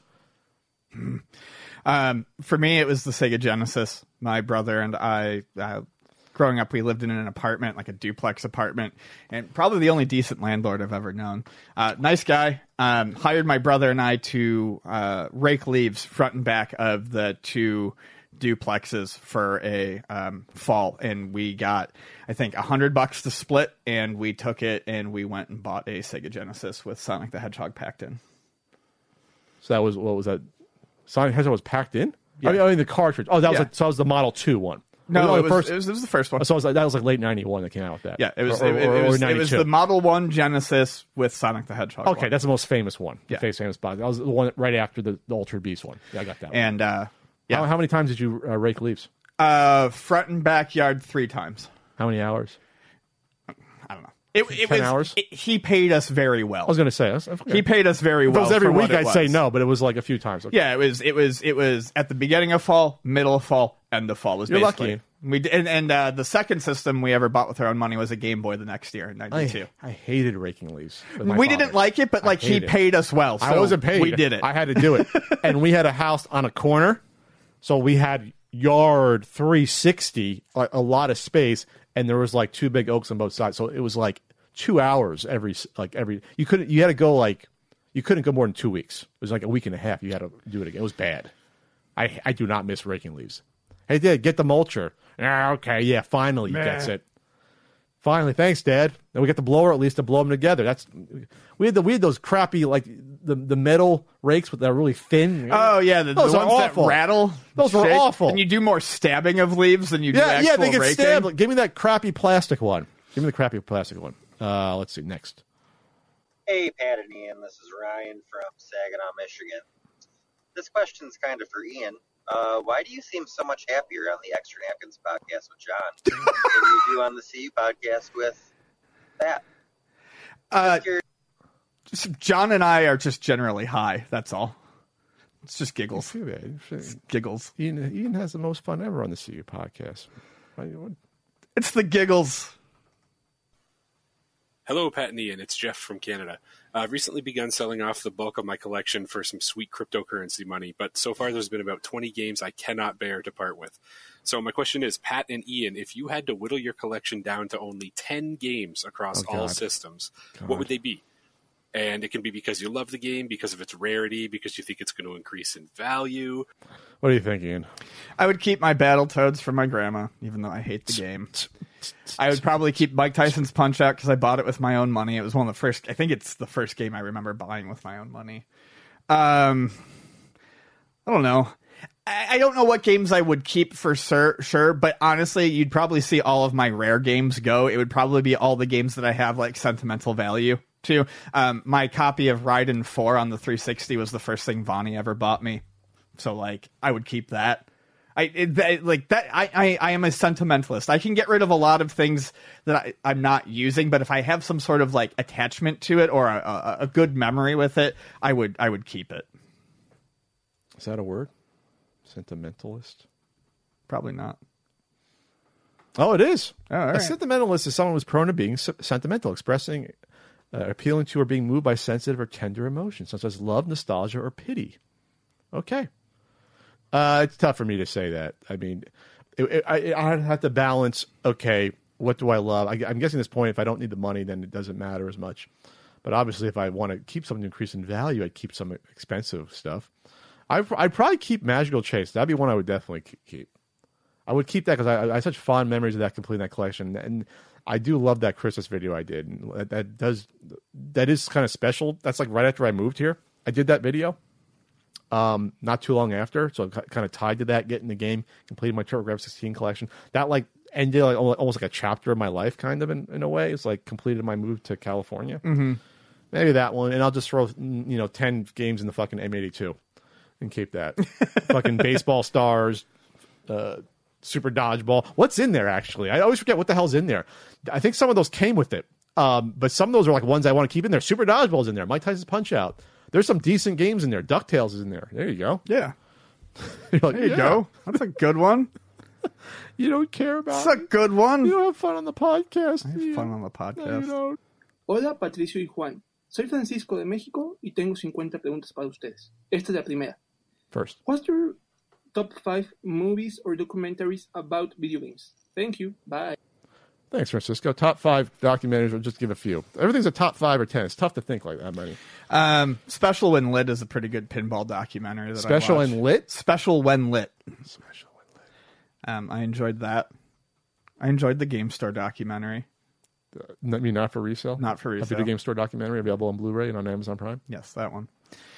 For me, it was the Sega Genesis. My brother and I, growing up, we lived in an apartment, like a duplex apartment, and probably the only decent landlord I've ever known. Nice guy. Hired my brother and I to rake leaves front and back of the two duplexes for a fall, and we got, I think, $100 to split, and we took it and we went and bought a Sega Genesis with Sonic the Hedgehog packed in. So that was, what was that? Sonic Hedgehog was packed in? Yeah. I mean the cartridge. Oh, that was Yeah. So that was the Model 2 one. No, the it was first. the first one. So it was that was like late '91 that came out with that. Yeah, it was. Or It was 92. the Model 1 Genesis with Sonic the Hedgehog. Okay, one. that's the most famous one. Yeah. The famous box. That was the one right after the Ultra Beast one. Yeah, I got that one. And yeah, How many times did you rake leaves? front and backyard 3 times. How many hours? I don't know. It 10 was hours? He paid us very well. I was going to say. He paid us very If well. it was every for what week, it I'd was. say no, but it was like a few times. Okay. Yeah, it was at the beginning of fall, middle of fall, end of fall. Was You're basically. lucky. We did, and the second system we ever bought with our own money was a Game Boy the next year in '92. I hated raking leaves. with my We father. didn't like it, but like he hate it. paid us well. So I wasn't paid. We did it. I had to do it. And we had a house on a corner, so we had yard 360, a lot of space, and there was like 2 big oaks on both sides. So it was like 2 hours every. You had to go like, you couldn't go more than 2 weeks. It was like a week and a half. You had to do it again. It was bad. I do not miss raking leaves. Hey, Dad, get the mulcher. Okay, yeah, finally he gets it. Finally, thanks, Dad. Then we got the blower at least to blow them together. We had those crappy like the metal rakes with that really thin. Oh yeah, the Those ones are that awful. rattle. Those were shake, awful. And you do more stabbing of leaves than you do Yeah, actual they get raking. stabbed. Give me that crappy plastic one. Give me the crappy plastic one. Let's see next. Hey, Pat and Ian, this is Ryan from Saginaw, Michigan. This question's kind of for Ian. Why do you seem so much happier on the Extra Napkins podcast with John than you do on the CU podcast with Pat? John and I are just generally high. That's all. It's just giggles. It's giggles. Ian has the most fun ever on the CU podcast. It's the giggles. Hello, Pat and Ian. It's Jeff from Canada. I've recently begun selling off the bulk of my collection for some sweet cryptocurrency money, but so far there's been about 20 games I cannot bear to part with. So my question is, Pat and Ian, if you had to whittle your collection down to only 10 games across all systems, what would they be? And it can be because you love the game, because of its rarity, because you think it's going to increase in value. What do you think, Ian? I would keep my Battletoads for my grandma, even though I hate the game. I would probably keep Mike Tyson's Punch-Out because I bought it with my own money. It was one of the first. I think it's the first game I remember buying with my own money. I don't know. I don't know what games I would keep for sure, but honestly, you'd probably see all of my rare games go. It would probably be all the games that I have like sentimental value to. My copy of Raiden 4 on the 360 was the first thing Vonnie ever bought me, so like I would keep that. I am a sentimentalist. I can get rid of a lot of things that I'm not using, but if I have some sort of like attachment to it or a good memory with it, I would keep it. Is that a word? Sentimentalist? Probably not. Oh, it is. Oh, all A right. sentimentalist is someone who's prone to being sentimental, expressing, appealing to, or being moved by sensitive or tender emotions, such as love, nostalgia, or pity. Okay. It's tough for me to say that. I mean, I have to balance, okay, what do I love? I'm guessing at this point, if I don't need the money, then it doesn't matter as much. But obviously, if I want to keep something to increase in value, I'd keep some expensive stuff. I'd probably keep Magical Chase. That'd be one I would definitely keep. I would keep that because I have such fond memories of that, completing that collection. And I do love that Christmas video I did. And that is kind of special. That's like right after I moved here. I did that video. not too long after. So I'm kind of tied to that, getting the game, completed my TurboGrafx 16 collection. That like ended like almost like a chapter of my life, kind of in a way. It's like completed my move to California. Mm-hmm. Maybe that one, and I'll just throw 10 games in the fucking M82 and keep that. Fucking Baseball Stars, Super Dodgeball. What's in there actually? I always forget what the hell's in there. I think some of those came with it, but some of those are like ones I want to keep in there. Super Dodgeball's in there. Mike Tyson's Punch Out. There's some decent games in there. DuckTales is in there. There you go. Yeah. You're like, There you go. That's a good one. You don't care about That's a good one. You don't have fun on the podcast. I have fun on the podcast. No, you don't. Hola, Patricio y Juan. Soy Francisco de México y tengo 50 preguntas para ustedes. Esta es la primera. First. What's your top 5 movies or documentaries about video games? Thank you. Bye. Thanks, Francisco. Top 5 documentaries. We'll just give a few. Everything's a top 5 or 10. It's tough to think like that many. Special When Lit is a pretty good pinball documentary. That Special I watched. When Lit? Special When Lit. Special When Lit. I enjoyed that. I enjoyed the Game Store documentary. I mean, not for resale? Not for resale. A video game store documentary available on Blu-ray and on Amazon Prime? Yes, that one.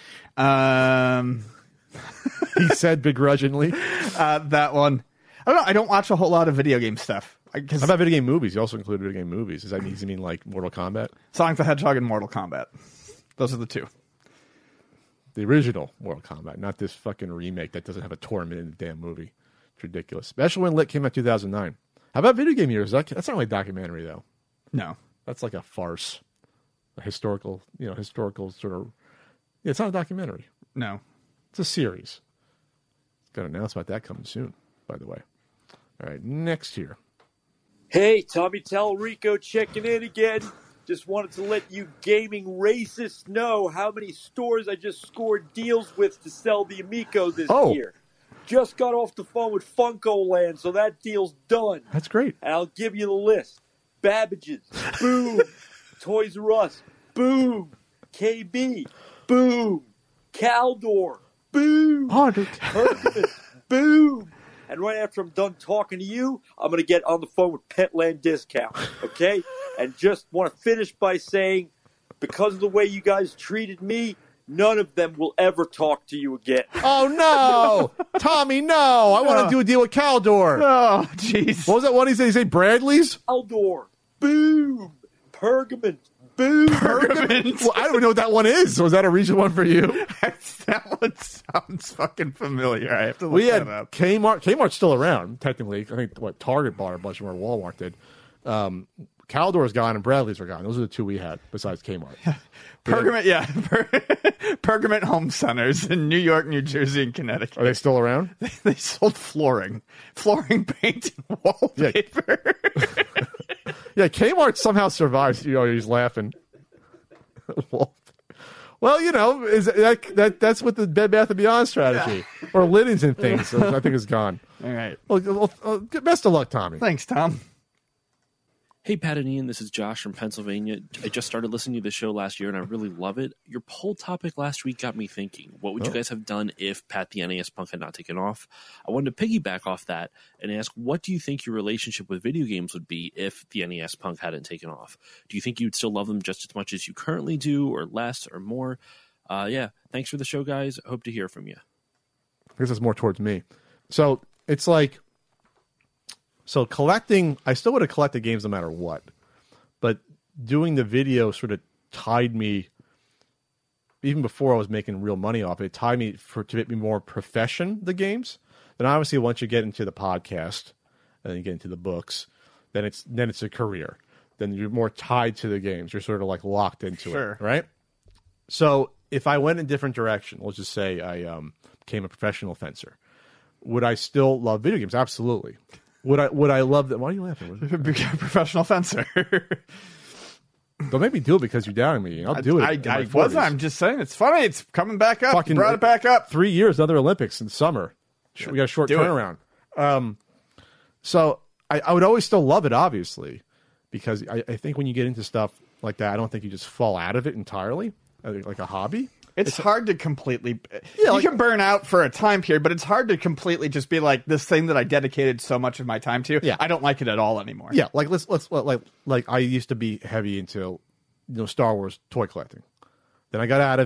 He said begrudgingly. That one. I don't know. I don't watch a whole lot of video game stuff. How about video game movies? You also include video game movies. Does that mean like Mortal Kombat? Sonic the Hedgehog and Mortal Kombat. Those are the two. The original Mortal Kombat, not this fucking remake that doesn't have a tournament in the damn movie. It's ridiculous. Special When Lit came out 2009. How about video game years? That's not really a documentary, though. No. That's like a farce. A historical sort of... Yeah, it's not a documentary. No. It's a series. Got an announcement about that coming soon, by the way. All right, next here. Hey, Tommy Tallarico checking in again. Just wanted to let you gaming racists know how many stores I just scored deals with to sell the Amico this year. Just got off the phone with Funko Land, so that deal's done. That's great. And I'll give you the list. Babbage's, boom. Toys R Us, boom. KB, boom. Caldor, boom. Hercules, boom. And right after I'm done talking to you, I'm going to get on the phone with Petland Discount, okay? And just want to finish by saying, because of the way you guys treated me, none of them will ever talk to you again. Oh, no! Tommy, no! I want to do a deal with Caldor. Oh, jeez. What was that one he said? He said Bradley's? Caldor, boom. Pergament, boom. Pergament. Well, I don't know what that one is. Was that a recent one for you? That one sounds fucking familiar. I have to look that up. Kmart. Kmart's still around, technically. I think Target bought a bunch more. Walmart did. Caldor's gone and Bradley's are gone. Those are the two we had besides Kmart. Pergament, yeah. Pergament Home Centers in New York, New Jersey, and Connecticut. Are they still around? They sold flooring paint, and wallpaper. Yeah, Kmart somehow survives. He's laughing. Well, is that's what the Bed Bath & Beyond strategy, or linens and things. So I think is gone. All right. Well, best of luck, Tommy. Thanks, Tom. Hey, Pat and Ian, this is Josh from Pennsylvania. I just started listening to the show last year, and I really love it. Your poll topic last week got me thinking, what would you guys have done if Pat the NES Punk had not taken off? I wanted to piggyback off that and ask, what do you think your relationship with video games would be if the NES Punk hadn't taken off? Do you think you'd still love them just as much as you currently do, or less, or more? Yeah, thanks for the show, guys. I hope to hear from you. I guess it's more towards me. So it's like... So collecting, I still would have collected games no matter what. But doing the video sort of tied me, even before I was making real money off it, tied me to make me more profession, the games. Then obviously once you get into the podcast and then you get into the books, then it's a career. Then you're more tied to the games. You're sort of like locked into it, right? So if I went in a different direction, let's just say I became a professional fencer, would I still love video games? Absolutely. Would I love that? Why are you laughing? Become a professional fencer. Don't make me do it because you're doubting me. I'll do it. I wasn't. I'm just saying it's funny. It's coming back up. Fucking brought it back up. 3 years, another Olympics in summer. We got a short turnaround. So I would always still love it, obviously, because I think when you get into stuff like that, I don't think you just fall out of it entirely, like a hobby. It's hard to completely... you can burn out for a time period, but it's hard to completely just be like, this thing that I dedicated so much of my time to, I don't like it at all anymore. Yeah, like like I used to be heavy into Star Wars toy collecting. Then I got out of it.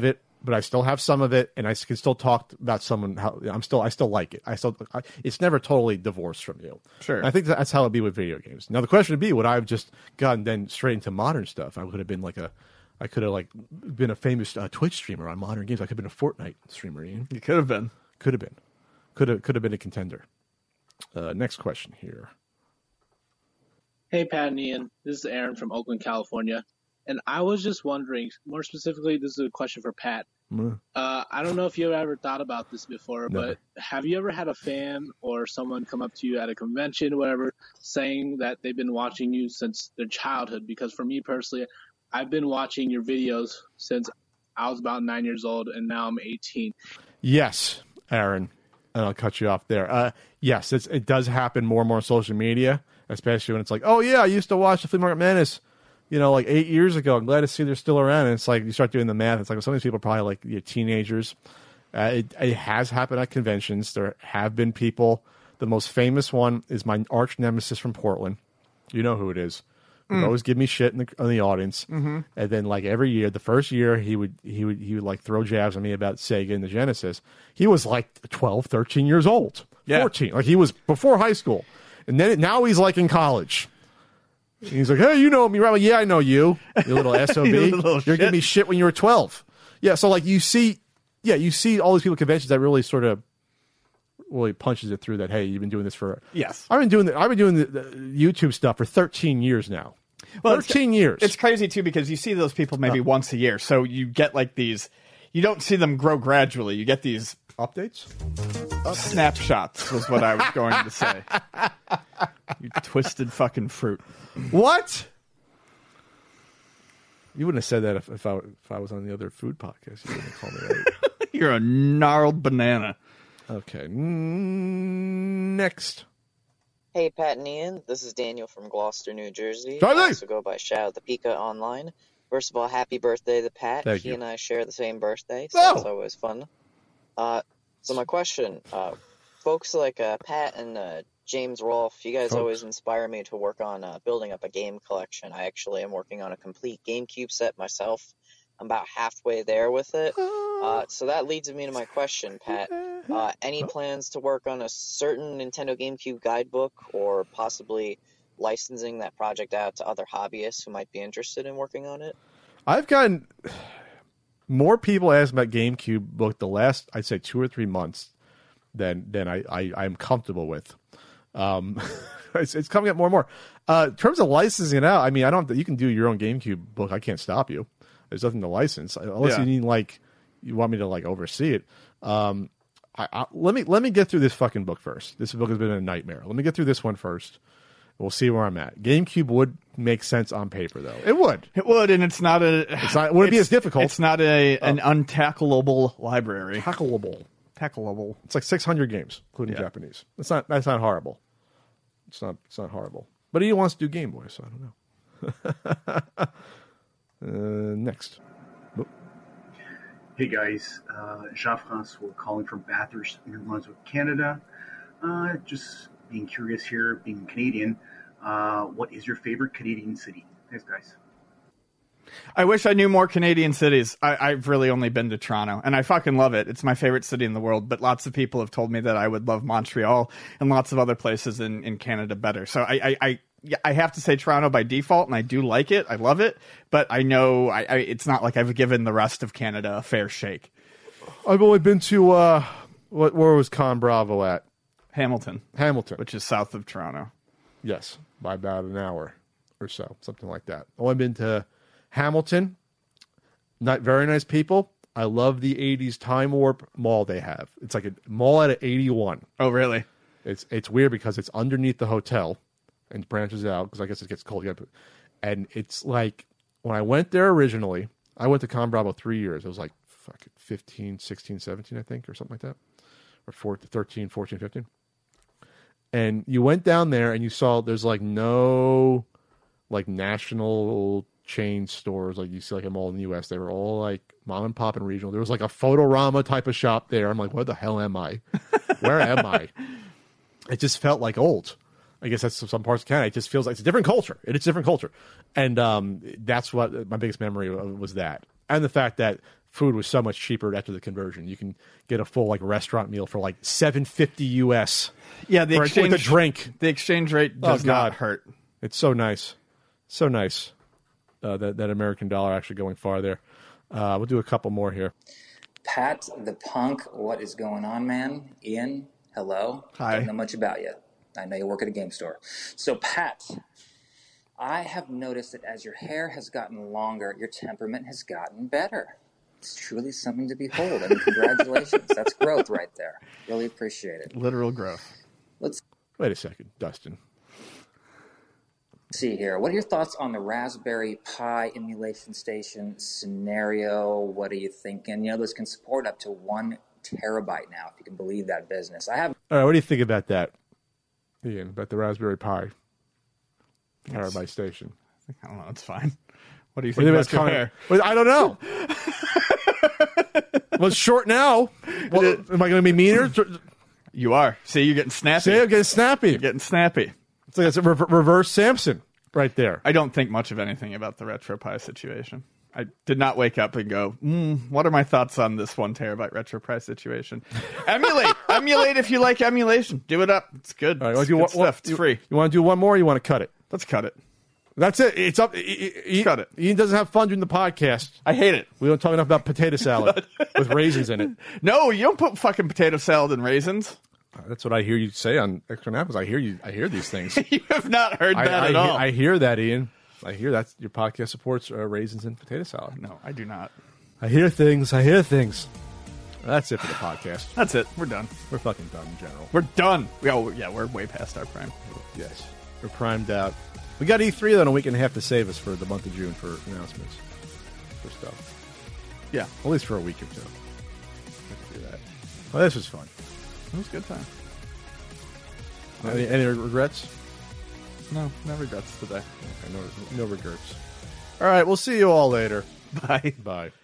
but I still have some of it, and I can still talk about someone. I still like it. It's never totally divorced from you. Sure. And I think that's how it'd be with video games. Now the question would be, would I have just gotten then straight into modern stuff? I could have been I could have been a famous Twitch streamer on modern games. I could have been a Fortnite streamer. Ian. You could have been. Could have been a contender. Next question here. Hey, Pat and Ian. This is Aaron from Oakland, California. And I was just wondering, more specifically, this is a question for Pat. I don't know if you've ever thought about this before, but have you ever had a fan or someone come up to you at a convention or whatever saying that they've been watching you since their childhood? Because for me personally, I've been watching your videos since I was about 9 years old, and now I'm 18. Yes, Aaron. And I'll cut you off there. Yes, it does happen more and more on social media, especially when it's like, oh, yeah, I used to watch the Flea Market Madness, 8 years ago. I'm glad to see they're still around. And it's like you start doing the math. It's like some of these people are probably like teenagers. It has happened at conventions. There have been people. The most famous one is my arch nemesis from Portland. You know who it is. He would always give me shit in the audience. Mm-hmm. And then every year, the first year, he would throw jabs at me about Sega and the Genesis. He was 12, 13 years old. Yeah. 14. He was before high school. And then now he's in college. And he's like, hey, you know me, right? Yeah, I know you. You little SOB. You're giving me shit when you were 12. Yeah, so you see all these people at conventions that really sort of really punches it through that, hey, you've been doing this for... Yes. I've been doing the YouTube stuff for 13 years now. Well, 13 years. It's crazy, too, because you see those people maybe once a year. So you get these... You don't see them grow gradually. You get these... Updates? Snapshots was what I was going to say. You twisted fucking fruit. What? You wouldn't have said that if I was on the other food podcast. You wouldn't call me that. You're a gnarled banana. Okay. Next. Hey, Pat and Ian. This is Daniel from Gloucester, New Jersey. Charlie! I also go by Shadow the Pika online. First of all, happy birthday to Pat. Thank you. And I share the same birthday, so it's always fun. So my question, folks like Pat and James Rolfe, you guys always inspire me to work on building up a game collection. I actually am working on a complete GameCube set myself. I'm about halfway there with it. So that leads me to my question, Pat. Any plans to work on a certain Nintendo GameCube guidebook or possibly licensing that project out to other hobbyists who might be interested in working on it? I've gotten more people ask about GameCube book the last, I'd say, 2 or 3 months than I'm comfortable with. It's coming up more and more. In terms of licensing it out, I mean, you can do your own GameCube book. I can't stop you. There's nothing to license unless you need you want me to oversee it. Let me get through this fucking book first. This book has been a nightmare. Let me get through this one first. We'll see where I'm at. GameCube would make sense on paper, though. It would. It would, and it's not. It wouldn't be as difficult. It's not an untackleable library. Tackleable. It's like 600 games, including Japanese. That's not horrible. It's not horrible. But he wants to do Game Boy, so I don't know. Next. Hey guys, Jean-Francois calling from Bathurst, New Brunswick, Canada. Just being curious here, being Canadian, what is your favorite Canadian city? Thanks, guys. I wish I knew more Canadian cities. I've really only been to Toronto, and I fucking love it. It's my favorite city in the world, but lots of people have told me that I would love Montreal and lots of other places in Canada better. So I have to say Toronto by default, and I do like it. I love it, but I know it's not like I've given the rest of Canada a fair shake. I've only been to, where was Con Bravo at? Hamilton, which is south of Toronto. Yes, by about an hour or so, something like that. Only been to Hamilton. Not very nice people. I love the 80s Time Warp mall they have. It's like a mall out of 81. Oh, really? It's weird because it's underneath the hotel and branches out because I guess it gets cold. And it's like when I went there originally, I went to Con Bravo 3 years. It was like 15, 16, 17, I think, or something like that. Or 13, 14, 15. And you went down there and you saw there's no national chain stores like you see a mall in the U.S. They were all mom and pop and regional. There was a Photorama type of shop there. I'm like, where the hell am I? Where am I? It just felt old. I guess that's some parts of Canada. It just feels like it's a different culture. It's a different culture. And that's what my biggest memory was that. And the fact that food was so much cheaper after the conversion. You can get a full like restaurant meal for like $7.50 US. Yeah, the exchange with a drink. The exchange rate does not hurt. It's so nice, so nice. That American dollar actually going far there. We'll do a couple more here. Pat the Punk, what is going on, man? Ian, hello. Hi. Don't know much about you. I know you work at a game store. So, Pat, I have noticed that as your hair has gotten longer, your temperament has gotten better. It's truly something to behold. I mean, congratulations. That's growth right there. Really appreciate it. Literal growth. Wait a second, Dustin. Let's see here. What are your thoughts on the Raspberry Pi emulation station scenario? What are you thinking? Those can support up to 1 terabyte now, if you can believe that business. All right, what do you think about that, Ian, about the Raspberry Pi terabyte station? I don't know. It's fine. What do you think about your hair? I don't know. Well, it's short now. Well, am I going to be meaner? You are. See, you're getting snappy. See, I'm getting snappy. You're getting snappy. It's like it's a reverse Samson right there. I don't think much of anything about the RetroPie situation. I did not wake up and go, what are my thoughts on this 1 terabyte RetroPie situation? Emulate if you like emulation. Do it up. It's good. All right, it's good stuff. It's free. You want to do one more or you want to cut it? Let's cut it. That's it. It's up. Cut it. Ian doesn't have fun doing the podcast. I hate it. We don't talk enough about potato salad with raisins in it. No, you don't put fucking potato salad and raisins. That's what I hear you say on Extra Apples. I hear these things. You have not heard that at all. I hear that, Ian. I hear that your podcast supports raisins and potato salad. No, I do not. I hear things. That's it for the podcast. That's it. We're done. We're fucking done in general. We're done. We're way past our prime. Yes. We're primed out. We got E3 though in a week and a half to save us for the month of June for announcements. For stuff. Yeah. At least for a week or two. We can do that. Well, this was fun. It was a good time. Any regrets? No regrets today. Okay, no regrets. All right, we'll see you all later. Bye. Bye.